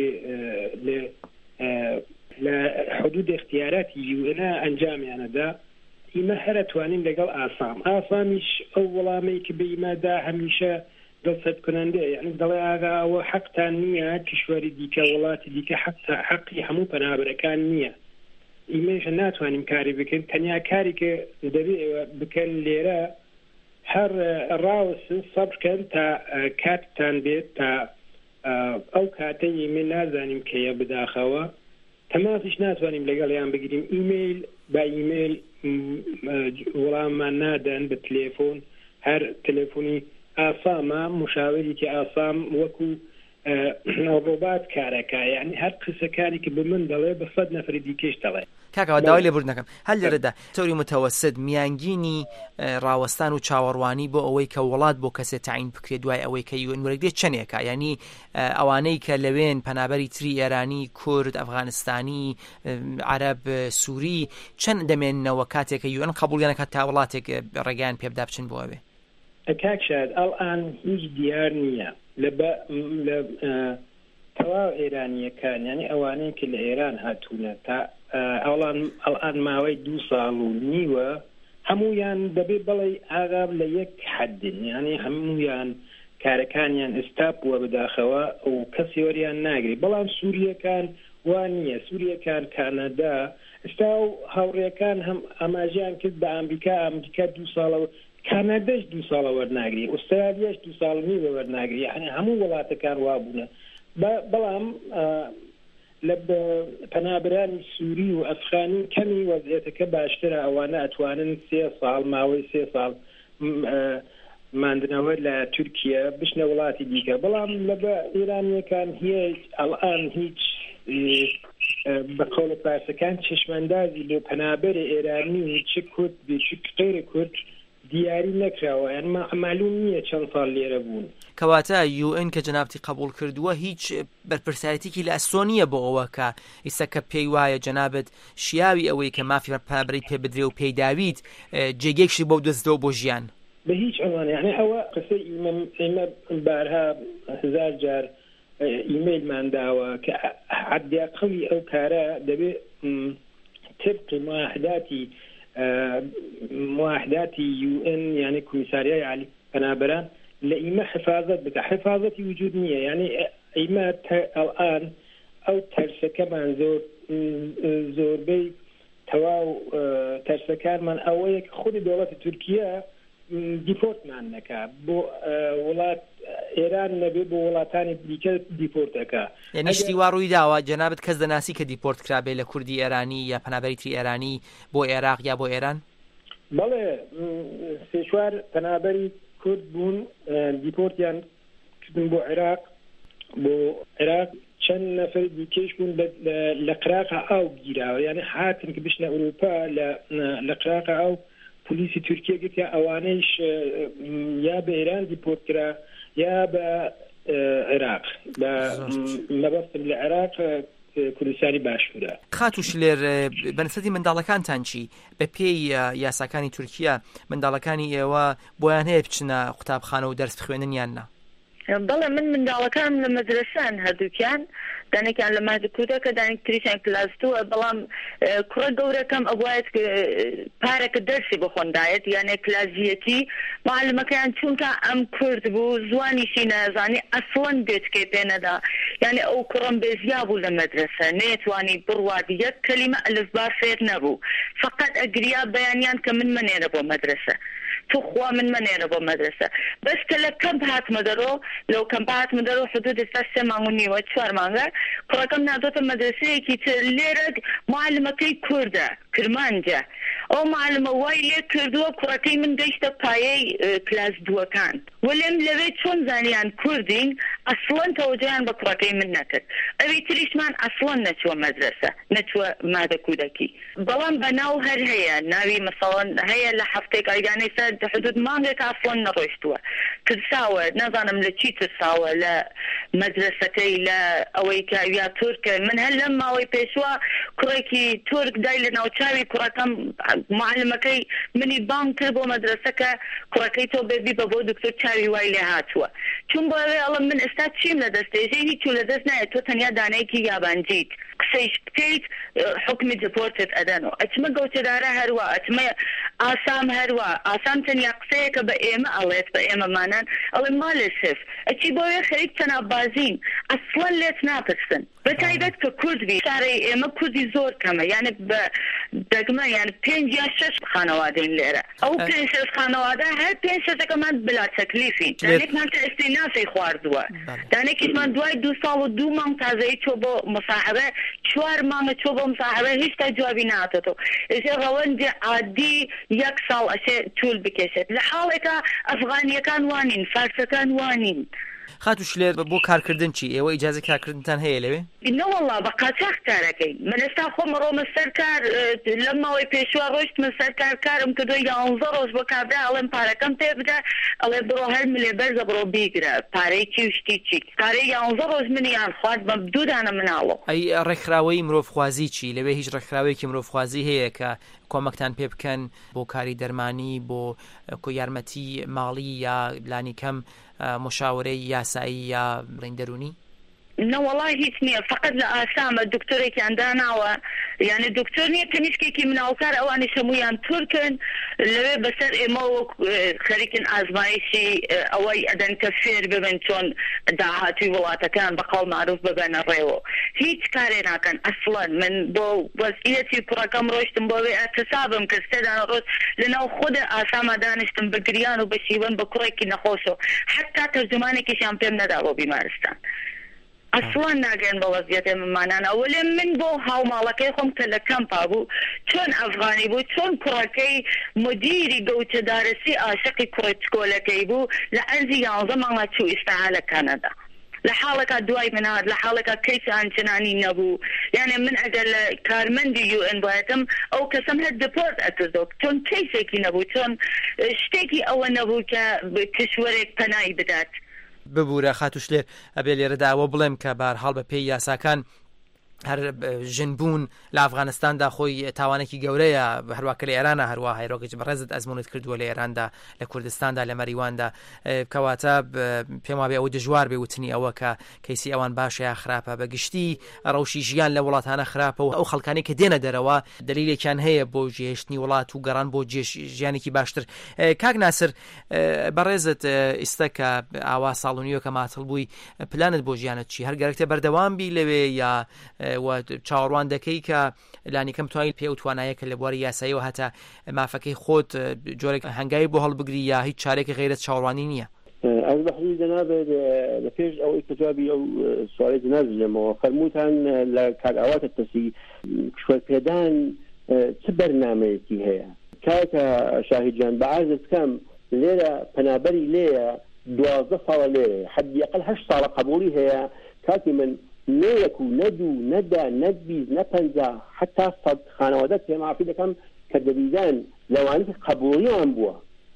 لە حدود اختیاراتی UN ئەنجامیانەدا ئیمە هەر ئەتوانین لەگەڵ ئاسامیش ئەو وەڵامەی کە بە ئیمادا هەمیشە دڵسەد کننده یعنی دەڵێ ئاغا ئەوە حەقتان نییە کشوەری دیکە وڵاتی دیکە حەقی هەموو پەنابەرەکان نییە ئیمەش ناتوانین کاری بکەین تەنیا کاری کە دەبێت بکەن لێرە هەر ڕاوەسن سەبرکەن تا کاتتان بێت تا ئەو کاتەی ئێمە نازانیم کەیە بداخەوە تەماسیش ناتوانیم لەگەڵیان بگیریم ئیمەیل با ئیمەیل وەڵاممان نادەن بە تلێفۆن هەر تەلێفۆنی ئاسامە مشاوەرێکی ئاسام وەکو ڕۆبات کارەکە یعنی هەر قسەکاری کە بە من دەڵێ بە 100 نەفری دیکەش دەڵێ. کاکەوە داوای لێبوردن نەکەم هەل لێرەدا تەوری متەوەسط میانگینی ڕاوەستان و چاوەڕوانی بۆ ئەوەی کە وڵات بۆ کەسێک تعین بکرێت دوای ئەوەی کە UN وەرەگرێت چەندێکە یعنی ئەوانەی کە لەوێن پەنابەری تری ئێرانی کورد ئەفغانستانی عەرەب سووری چەند دەمێننەوە کاتێکە UN قبوڵیانەکە تا وڵاتێک ڕێگەیان پێبدا بچن بۆ ئەوێ. کاکشاد ئەڵئان هیچ دیار نییە لە تەواو ئێرانیەکان یعنی ئەوانەی کە لە ئێران هاتوونە تا ئەڵئان ماوەی 2 ساڵ و نیوە هەمویان دەبێت بڵێ ئاغاب لە یەک حەدن یعنی هەمویان کارەکانیان ئێستا بووە بەداخەوە و کەسی وەریان ناگری بەڵام سووریەکان وان نییە سووریەکان کانادا ئێستا و هاوڕێەکان هەم ئاماژیان کرد بە ئەمریکا 2 ساڵەوە کاناداش 2 ساڵە وەرناگری ئوسترالیاش 2 ساڵنی بە وەرناگری یعنی هەموو وڵاتەکان وابوونە بەڵام لە پەنابرانی سووری و ئەفغانی کەمی وەزعیەتەکە باشترە ئەوانە ئەتوانن 3 ساڵ ماوەی 3 ساڵ ماندنەوە لە تورکیا بشنە وڵاتی دیکە بەڵام لە بە ئێرانیەکان هیچ ئەڵئان هیچ بە قەولە پارسەکان چشمەندازی بۆ پەنابەرە ئێرانی و چ کورد بێ چ قەیرە کورد دیاری نەکراوە یان معلوم نییە چەند ساڵ لێرە بوون کەواتە UN کە جەنابتی قبول کردووە هیچ بەرپرسایەتێکی لە ئەسۆنیە بۆ ئەوە کە ئیسا کە پێی وایە جەنابەت شیاوی ئەوەی کە مافی پەنابەری پێ بدرێ و پێیداویت جێگەیەکشی بۆ دەستەوە بۆ ژیان بە هیچ ئەوانە یعنی ئەوە قسەی ئێمە بارها 1000 جار ئیمەیلمان داوە کە حداقڵی ئەو کارە دەبێت طبق معاهداتی UN يعني كوميسارية عالي پەنابەران لە ئیمە حفاظت بکە حفاظتی وجود نییە یعنی ئیمە الان ئەو تەرسەکەمان زۆربەی تەواو تەرسەکانمان ئەوەیە کە خودی دەوڵەتی تورکیا دیپۆرتمان نەکا بۆ وڵات ئێران نەبێ بۆ وڵاتانی دیکە دیپۆرتەکە یعنی شتیوا ڕووی داوە جەنابەت کەس دەناسی کە دیپۆرت کرابێ لە کوردی ئێرانی یا پەنابەری تری ئێرانی بۆ عێراق یا بۆ ئێران بەڵێ 3-4 پەنابەری کورد بوون دیپۆرتیان کردن بۆ عێراق چەند نەفەر دیکەش بوون لە قراقا ئاو گیراوە یعنی هاتن کە بشنە ئەوروپا لە قراقا ئاو پلیسی تورکیا گرت ئەوانەیش یا بە ئێران دیپۆرت کرا یا بە عێراق بە مەبەستم لە عێراق کوردستانی باشوورە خاتوش لێر بەنسەتی منداڵەکانتان چی بە پێی یاساکانی تورکیا منداڵەکانی ئێوە بۆیان هەیە بچنە قوتابخانە و دەرس بخوێنن یان نا بەڵێ من منداڵەکان لە مەدرسەن هەردووکیان دانێکیان لە مادە کودەکە دانێک تریشیان کلاستووە بەڵام کوڕە گەورەکەم ئەوایەت پارێکە دەرسی بخۆندایەت یانێ کلازیەتی معلمەکەیان چونکە ئەم کورد بوو زوانیشی نازانی ئەسڵەن بێچکەی پێ نەدا یعنی ئەو کوڕم بێزیا بوو لە مەدرسە نێتوانی بڕوات یەک کەلیمە ئەلفبا فێر نەبوو فقط ئەگریا بەیانیان کە من منێرە بۆ مەدرسە تو خوا من منێرە بۆ مەدرسە بەس کە لە کەمپ هاتمە دەرۆ لەو کەمپ هاتمە دەرۆ حدود ئێستا 3 مانگ و نیوە 4 مانگە کوڕەکەم نادۆتە مەدرسەیەکی تر لێرە معلمەکەی کووردە کرمانجە ئەو معلمە وای لێ کردووە کوڕەکەی من گەیشتە پایەی کلاس 2ەکان وەلێم لەوێ چۆن زانیان کوردین ئەسڵەن تەوەجۆیان بە کوڕەکەی من نەکرد ئەوەی تریشمان ئەسڵەن نەچووە مەدرسە نەچووە مادە کودەکی بەڵام بەناو هەر هەیە ناوی مەسەڵەن هەیە لە هەفتێک ئایگانەی سەر حدود مانگێک ئەسڵەن نەڕۆیشتووە ترساوە نازانم لە چی ترساوە لە مەدرسەکەی لە ئەوەی کە یا تورکە من هەر لەم ماوەی پێشوە کوڕێکی تورک دای لە ناوچاوی کوڕەکەم معلمەکەی منی بانگ کرد بۆ مەدرسەکە کوڕەکەی تۆ بێبی بە بۆ دکتۆر چاوی وای لێ هاتووە چون بۆ ئەوێ ئەڵم من ئێستا چیم لە دەستێژەی هیچ لە دەست نایە تۆ تەنیا دانەیەکی یابانجیت قسەیش بکەیت حکمی دپۆرتت ئەدەنەوە ئەچمە گەوتێدارە هەروە ئەچمە ئاسام هەروە ئاسام تەنیا قسەیەکە بە ئێمە ئەڵێت بە ئێمەمانان ئەڵێ مالێ سف ئەچی بۆیە خەریک تەنابازین ئەسڵەن لێت ناپرسن بەتایبەت کە کوردبی شارەی ئێمە کوردی زۆر کەمە یعنی بە دەگمە یعنی 5 یا 6 خانەوادەین لێرە ئەو 5-6 خانەوادە هەر 5-6ەکەمان بلا تەکلیفین دانێکمان کە ئەستیناسی خواردووە دانێکیشمان دوای 2 ساڵ و 2 مانگ تازەی چۆ بۆ مصاحبە 4 مانگە چۆ بۆ مصاحبە هیچ تا جوابی ناتێتەوە ئێشێ ڕەوەندی عادی 1 ساڵ ئەشێ توول بکێشێت لە حاڵێکە ئەفغانیەکان وانین فارسەکان وانین خاتوش لێر بۆ کارکردن چی ئێوە ئیجازە کارکردنتان هەیە لەوێ نەوەڵڵا بە قاچاق کارەکەی من ئێستا خۆم ڕۆمە سەر کار لەم ماوەی پێشوە ڕۆیشتمە سەر کارم کردو 11 ڕۆژ بۆ کابرا ئەڵێم پارەکەم پێ بدە ئەڵێ بڕۆ هەر ملێ بەرزە بڕۆ بیگرە پارەیەکی وشتی چی پارەی 11 ڕۆژ منیان خوارد بە 2 دانە مناڵۆ ئەی ڕێکخراوەی مرۆڤخوازی چی لەوێ هیچ ڕێکخراوەیەکی مرۆڤخوازی هەیە کە کۆمەکتان پێ بکەن بۆ کاری دەرمانی بۆ یارمەتی ماڵی یا لانی کەم مشاورەی یاسایی یا بڵین دەرونی نه والله هیچ نییە فقط لە ئاسامە دکتۆرێکیان داناوە یعنی دکتۆر نییە تەنیشکێکی مناوکار ئەوانی هەمویان تورکن لەوێ بەسەر ئێمە وەک خەریکن ئازمایشی ئەوەی ئەدەن کە فێر ببن چۆن داهاتوی وڵاتەکان بەقەڵ معروف ببەنە ڕێوە هیچ کارێ ناکەن ئەسڵەن من بۆ وەزعیەتی کوڕەکەم ڕۆشتم بۆ وێ ئەتسابم کە سێدان ڕۆژ لەناو خودە ئاساما دانیشتم بە گریان و بە شیوەن بە کوڕێکی نەخۆشەوە حتا تەرجمانێکیشیان پێم نەدا بۆ بیمارستان ئەسڵان ناگەن بە وەزیەتێ ممانانە وەلێ من بۆ هاوماڵەکەی خۆم کە لە کەمپا بوو چۆن ئەفغانی بوو چۆن کوڕەکەی مدیری گەوتە دارەسی ئاشقی کوڕچکۆلەکەی بوو لە ئەرزی 11 مانگە چوو ئیسپەها لە کەنەدا لە حاڵەکە دوای منات لە حاڵەکە کەیس ئانچنانی نەبوو یعنی من ئەگەر لە کارمەندی UN بایەتم ئەو کەسم هەر دپۆرت ئەکردۆ چۆن کەیسێکی نەبوو چۆن شتێکی ئەوە نەبوو کە کشوەرێک پەنای بدات ببوورە خاتوشلێر ئەبێ لێرەداوە بڵێم کە بەرحاڵ بە پێی یاساکان هەر ژنبوون لە ئەفغانستاندا خۆی تاوانێکی گەورەیە هەروەکە لە ئێرانە هەروە هایڕۆکێک بەڕێزت ئەزمونت کردووە لە ئێراندا لە کوردستاندا لە مەریواندا کەواتە پێم وابێ ئەو دژوار بێ وتنی ئەوە کە کەیسی ئەوان باشە یا خراپە بەگشتی ڕەوشی ژیان لە وڵاتانە خراپە و ئەو خەڵکانی کە دێنە دەرەوە دلیلێکیان هەیە بۆ جێهێشتنی وڵات و گەڕان بۆ ژیانێکی باشتر کاک ناسر بەڕێزت ئێستا کە ئاوا ساڵونیۆ کە ماتڵ بووی پلانت بۆ ژیانت چی هەر گەرەکتە بەردەوام بی لەوێ یا و چاوەڕوان دەکەی کە لانیکەم توانیت پێ و توانایەکە لە بواری یاساییەوە هەتا مافەکەی خۆت جۆرێک هەنگاوی بۆ هەڵبگری یا هیچ چارێکی غیرەت چاوەڕوانی نییە ئەس بەحری جەنابێت لە پێش ئەوەی کە جوابی ئەو سوالەی جەنابژێمەوە فەرمووتان لە کاراواتە پرسی کشوەرپێدان چ بەرنامەیەکی هەیە کاکە شاهیدجان بەعازت کەم لێرە پەنابەری لێیە 12 ساڵە لێرە حەدیەقل 8 ساڵە قبولی هەیە کاتی من نەیەک و نەدوو نەدا نەدبیز نەپەنجا حتا سەد خانەوەدە پێمافی دەکەم کە دەبیدان لەوانی قبولیان بووە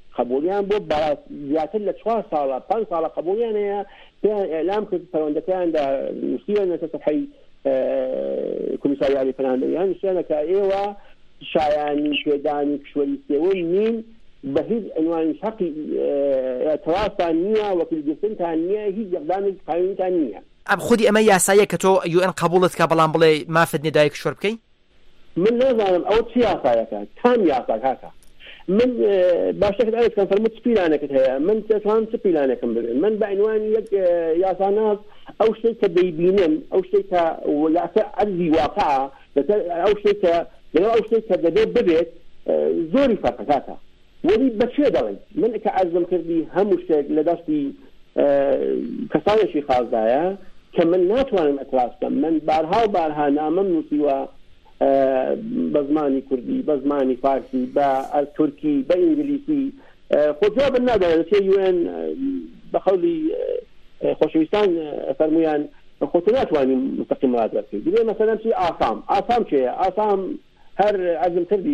زیاتر لە 4 ساڵە 5 ساڵە قبولیان هەیە پێیان ئێلام کرد پەروەندەکەیاندا نووسیوە نەتە سەفحەی کۆمیساریاتی پەناهندەویان نووسیانە کە ئێوە شایانی پێدانی کشوەری سێوەی نین بە هیچ عنوانی حەقی تەواسان نییە وەکیلگرتنتان نییە هیچ یەقدامێک قانونیتان نییە خودی ئەمە یاساییە کە تۆ UN قبولت کە بەڵام بڵێ مافت نێدای کشوەر بکەی من نازانم ئەو چی یاسایەکە کام یاسا کاکە من باشەکەت ئەوێتکەم فەرمووت چ پیلانێکت هەیە من دەتوانم چ پیلانێکم ببێن من بە عنوانی یەک یاساناز ئەو شتێک کە دەیبینم ئەو شتێک کە یاسا عەرزی واقعە ئەو شتێک کە لەگەڵ ئەو شتێک کە دەبێت ببێت زۆری فەرقە کاکە وەلی بەچێ دەڵێن من کە عەرزم کردی هەموو شتێک لە دەستی کەسانێکی خازدایە کە من ناتوانم ئەتراس بکەم من بارها نامەم نووسیوە بە زمانی کوردی بە زمانی فارسی بە تورکی بە ئینگلیسی خۆ جوابم نادەن چێ UN بە قەولی خۆشەویستان فەرمویان خۆت ناتوانین مستەقیم ڕاد بکەیت بێ مەسەلەن چی ئاسام چێە ئاسام هەر عەزم کردی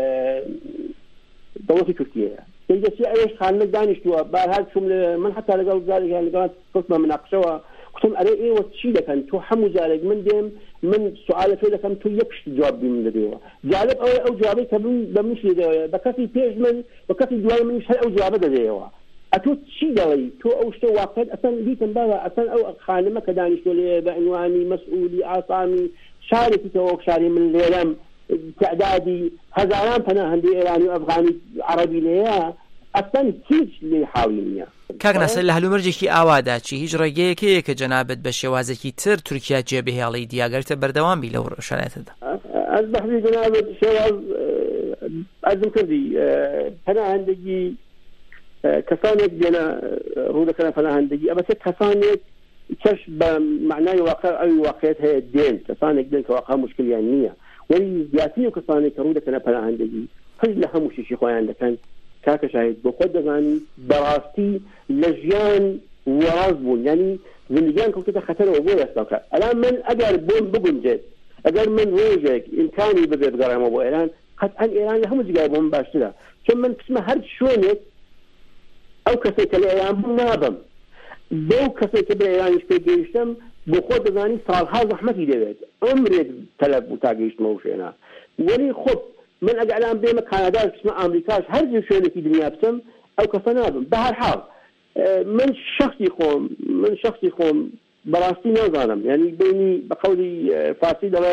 دەوڵەتی تورکیەیە دەیدەچی ئەوێش خانمەک دانیشتووە بارها چوم من حتا لەگەڵ جارێکیان لەگەڵ کەوتمە مناقشەوە قوتم ئەرێ ئێوە چی دەکەن تۆ هەموو جارێک من دێم من سوالە تۆ دەکەم تۆ یەک شت جواب من دەدەیەوە جالب ئەو جوابەی کە بە منش دەدەیەوە بە کەسی پێش من بە کەسی دوای منش هەر ئەو جوابە دەدەیەوە ئەتۆ چی دەڵێی تۆ ئەو شتە واقعیت ئەسەن دیتم باوە ئەسەن ئەو خانمە کە دانیشتووە لێ بە عنوانی مەسئولی ئاسامی شارێکی تەوە شاری من لێرەم تعدادی هەزاران پەناهەندەی ئێرانی و ئەفغانی عەرەبی لێیە ئەسەن هیچ لێ حاڵی نییە کاک ناسر لە هەلومەرجێکی ئاوادا چی هیچ ڕێگەیەکەیە کە جەنابەت بە شێوازێکی تر تورکیا جێبهێڵی دیاگەرتە بەردەوام بی لەو شارەتەدا ئەس بەحری جەنابەت شێواز ئەزم کردی پەناهەندەگی کەسانێک دێنە ڕوو دەکەنە پەناهەندەگی ئەبەسێ کەسانێک کەش بە معنای واقع ئەوی واقعیت هەیە دێن کەسانێک دێن کە واقع مشکلیان نییە وەلی زیاتر و کەسانێک کە ڕوو دەکەنە پەناهەندەگی هەر لە هەموو شیشی خۆیان دەکەن کاکە شاهید بۆ خۆت دەزانی بەڕاستی لە ژیان وەڕاز بوون یعنی زندگیان کەوتێتە خەتەرەوە بۆ ئێستاکە ئەلان من ئەگەر بۆم بگونجێت ئەگەر من ڕۆژێک ئیمکانی ببێ بگەڕێمەوە بۆ ئێران قەتعەن ئێران لە هەموو جگای بۆم باشترە چون من قسمە هەر شوێنێک ئەو کەسێک کە لە ئێران بوو نابم بەو کەسێک کە بە ئێرانیش پێ گەیشتم بۆ خۆت دەزانی ساڵها زەحمەتی دەوێت ئەمرێک تەلەب بوو تا گەیشتمەوە شوێنە وەلی خۆت من ئەگە ئەلان بێمە کانادا بچمە ئەمریکاش هەر شوێنێکی دنیا بچم ئەو کەسە نابم بە هەر حاڵ من شخصی خۆم بەڕاستی نازانم ینی بینی بە قەولی فارسی دەڵێ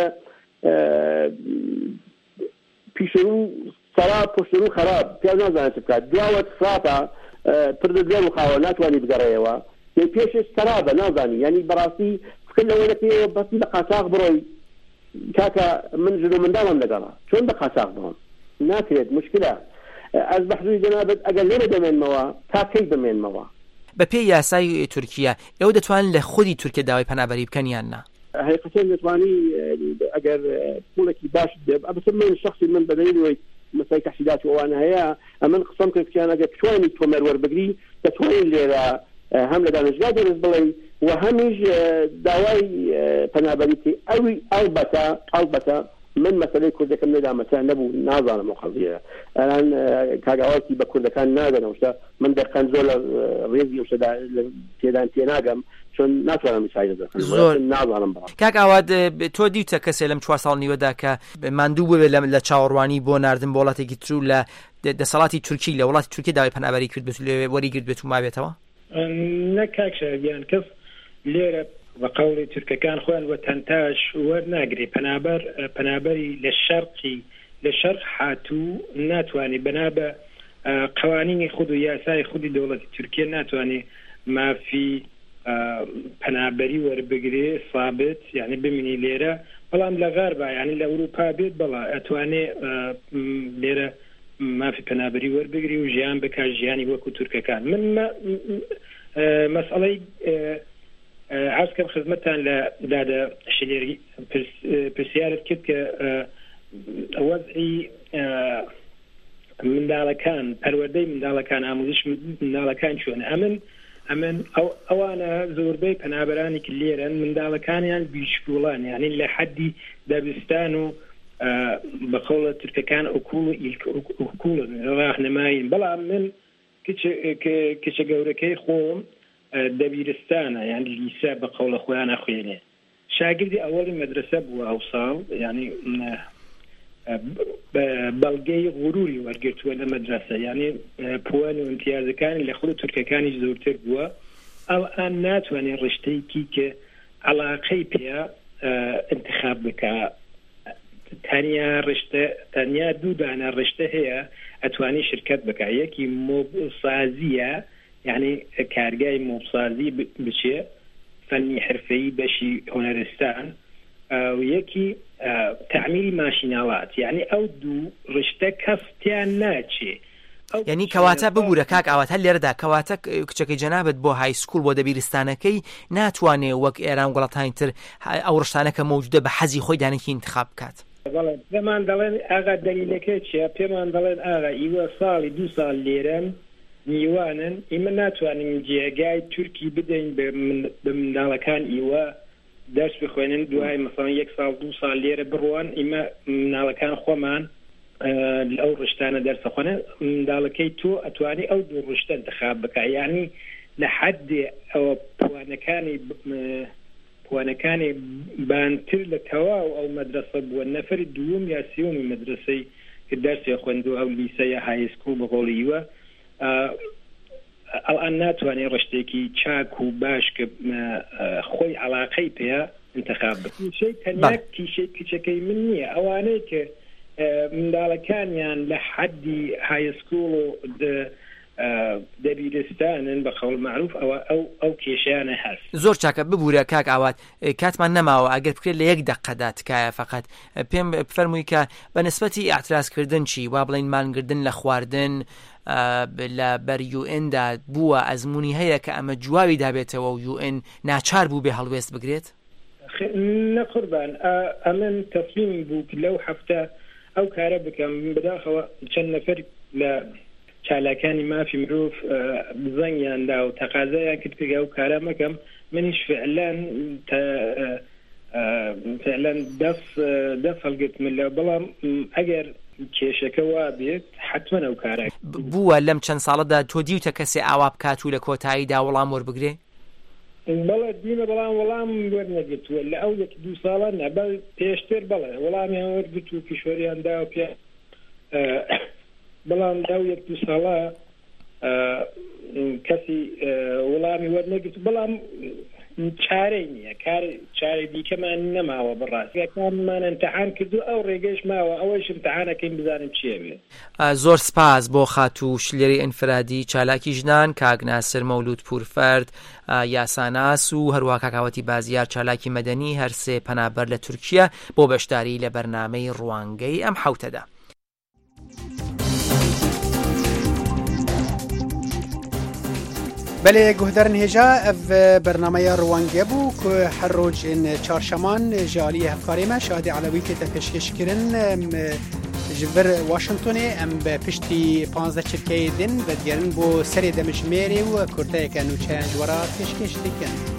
پیشەرو سەراب پشترو خراپ پیا نازانێت بکات دواوەت خراپە پردت لێ وخاوە ناتوانانی بگەڕێەوە یعنی پێشش سەرابە نازانی ینی بەڕاستی فکر لەوەی پێ بەسی بە قاچاق بڕۆی کاکە من ژن و منداڵم لەگەڵا چۆن بە قاچاق بڕۆن ناکرێت مشکلە ئەس بەحزوی جەنابەت ئەگەر لێرە دەمێنمەوە تا کەی بمێنمەوە بە پێی یاسای تورکیا ئێوە دەتوانن لە خودی تورکیا داوای پەنابەری بکەن یان نا حقیقەتەن دەتوانی ئەگەر پوڵێکی باش بەس من شخصی من بەدەیلەوەی مەسای تەحصیلات و ئەوانە هەیە ئەمن قسەم کرد کە ئەگەر بتوانیت تۆمەر وەربگری دەتوانین لێرە هەم لە دانشگا دەرس بڵێ و هەمیش داوای پەنابەری ئەوی ئەڵبەتە من مەسەلەی کوردەکەم لێدامەتە نەبوو نازانم قەزیە ئەلان کاگاواتی بە کوردەکان نادەنەوەشتا من دەقەن زۆر لە ڕێزی وشەدا تێدان تێناگەم چۆن ناتوانم میسای دەکەم زۆر نازانم بڕام کاک ئاوات تۆ دیوتە کەسێ لەم 4 ساڵ نیوەدا کە ماندوو بووێ لە چاوەڕوانی بۆ ناردن بۆ وڵاتێکی تر و لە دەسەڵاتی تورکی لە وڵاتی تورکی داوای پەنابەری کرد بێت لێ وەریگرت بێت و مابێتەوە نەکاک شەریان کەس لێرە بە قەوڵی تورکەکان خۆیان وەتەنتاش وەرناگرێ پەنابەری لە شەرق هاتوو ناتوانێت بەنابە قوانینی خود و یاسای خودی دەوڵەتی تورکیا ناتوانێت مافی پەنابەری وەربگرێ ثابت یعنی بمینی لێرە بەڵام لە غەربا یعنی لە ئەوروپا بێت بەڵا ئەتوانێت لێرە مافی پەنابەری وەربگری و ژیان بکە ژیانی وەکو تورکەکان من مەسئلەی عسكر خدمتان لدادا شليري برسيارة كتك وضعي من دالكان پروردي من دالكان آموزش من دالكان شون أمن أو أنا زوربي پنابراني كليرا من دالكان يعني بيشكولان يعني لحد دابستانو بقولة ترككان أكول راح نماين بلا من كش جوركي خوم دەبیرستانە یعنی لیسا بە قەوڵە خۆیان نەخوێنێ شاگردی ئەوەڵی مەدرسە بووە ئەو ساڵ یعنی بەڵگەی غوروری وەرگرتووە لە مەدرسە یعنی پوان و امتیازەکانی لە خود تورکەکانی زۆرتر بووە ئەوان ناتوانێت ڕشتەیەکی کە عەلاقەی پێ انتخاب بکە تەنیا دوو دانە ڕشتە هەیە ئەتوانی شرکت بکە یەکی مۆبسازیە يعني كارجاي مبصازي بشيء فني حرفي بشي هنرستان ويكي تعمير ماشينالات يعني أو دو رشتة كفتيان ناتشي يعني كواتا ببورە کاک ئاوات هەر لێرەدا کەواتە کچەکەی جەنابەت بۆ های سکول بۆ دەبیرستانەکەی ناتوانێ وەک ئێران وڵاتانی تر ئەو ڕشتانەکە مەوجودە بە حەزی خۆی دانێکی انتخاب بکات پێمان دەڵێن ئاغا دەلیلەکەی چیە پێمان دەڵێن ئاغا ئیوە ساڵی 2 ساڵ لێرەن نیوانن ئێمە ناتوانین جێگای تورکی بدەین بە منداڵەکان ئیوە دەرس بخوێنن دوای مەسەڵەن 1 ساڵ 2 ساڵ لێرە بڕوان ئێمە منداڵەکان خۆمان ئەو ڕشتانە دەرسە خوێنن منداڵەکەی تۆ ئەتوانی ئەو دوو ڕشتە انتخاب بکە یعنی لە حەدێ ئەوە پوانەکانی بانتر لە تەواو ئەو مەدرسە بووە نەفەری دووەم یا سێوەمی مەدرسەی کە دەرسی خوێندووە ئەو لیسەیە های سکول بەقۆڵیوە ئەوان ناتوانێت ڕشتێکی چاک و باش کە خۆی عەلاقەی پێ انتخاب بکە تەنیا کیشەی کچەکەی من نییە ئەوانەی کە منداڵەکانیان لە حەدی های سکول و دەبیرستانن بە قەول معروف ئەو کێشیانە هەست زۆر چاکە ببوورە کاک ئاوات کاتمان نەماوە ئەگەر بکرێت لە 1 دقەدا تکایە فقط پێم بفەرمووی کە بە نسبەتی ئاعترازکردن چی وا بڵین مانگردن لە خواردن لە بەر UN-دا بووە ئەزمموی هەیە کە ئەمە جواوی دابێتەوە و UN ناچار بوو بێ هەڵوێست بگرێت نەقوربان ئەمن تەسلیمی بوو لەو هەفتە ئەو کارە بکەم بەداخەوە چەند نەفەر لە چالاکانی مافی مرۆڤ بزەنگیاندا و تەقازایان کرد کە ئەو کارە مەکەم منیش فعلەن دەست هەڵگرتم لە بەڵام ئەگەر کێشەکە وا بێت حتمما ئەو کارە بووە لەم چەند ساڵەدا تۆ دیوتە کەسێ ئاوا بکات و لە کۆتاییدا وەڵام وەربگرێ بەڵێ دیمە بەڵام وەڵام وەرنەگرتووە لە ئەو 1-2 ساڵە نەبەر پێشتر بەڵێ وەڵامیان وەرگرت و کیشۆریاندا و پێ بەڵام لەو 1-2 ساڵە کەسی وەڵامی وەرنەگرت بەڵام چارەی نییە چارە دیکەمان نەماوە بەڕاستیەکانمان ئەمتحان کردو ئەو ڕێگەش ماوە ئەوەش ئەمتحانەکەین بزانم چیە بێ. زۆر سپاس بۆ خاتوو شلێری ئەنفرادی چالاکی ژنان کاک ناسر مەولود پورفەرد یاساناس و هەروە کاکاوەتی بازیار چالاکی مەدەنی هەرسێ پەنابەر لە تورکیا بۆ بەشداری لە بەرنامەی ڕوانگەی ئەم حوتەدا. بله گهدرن هجا اف برنامه روانگه بو که هر روز این چهارشنبه جالی هفکاری ما شاهد علویت تپشکش کردن جبر واشنطن ام به پشتی 15 چرکه دن و دیگرن بو سری دمجمری و کرته که نوچه انجورا پیشکش دیگن.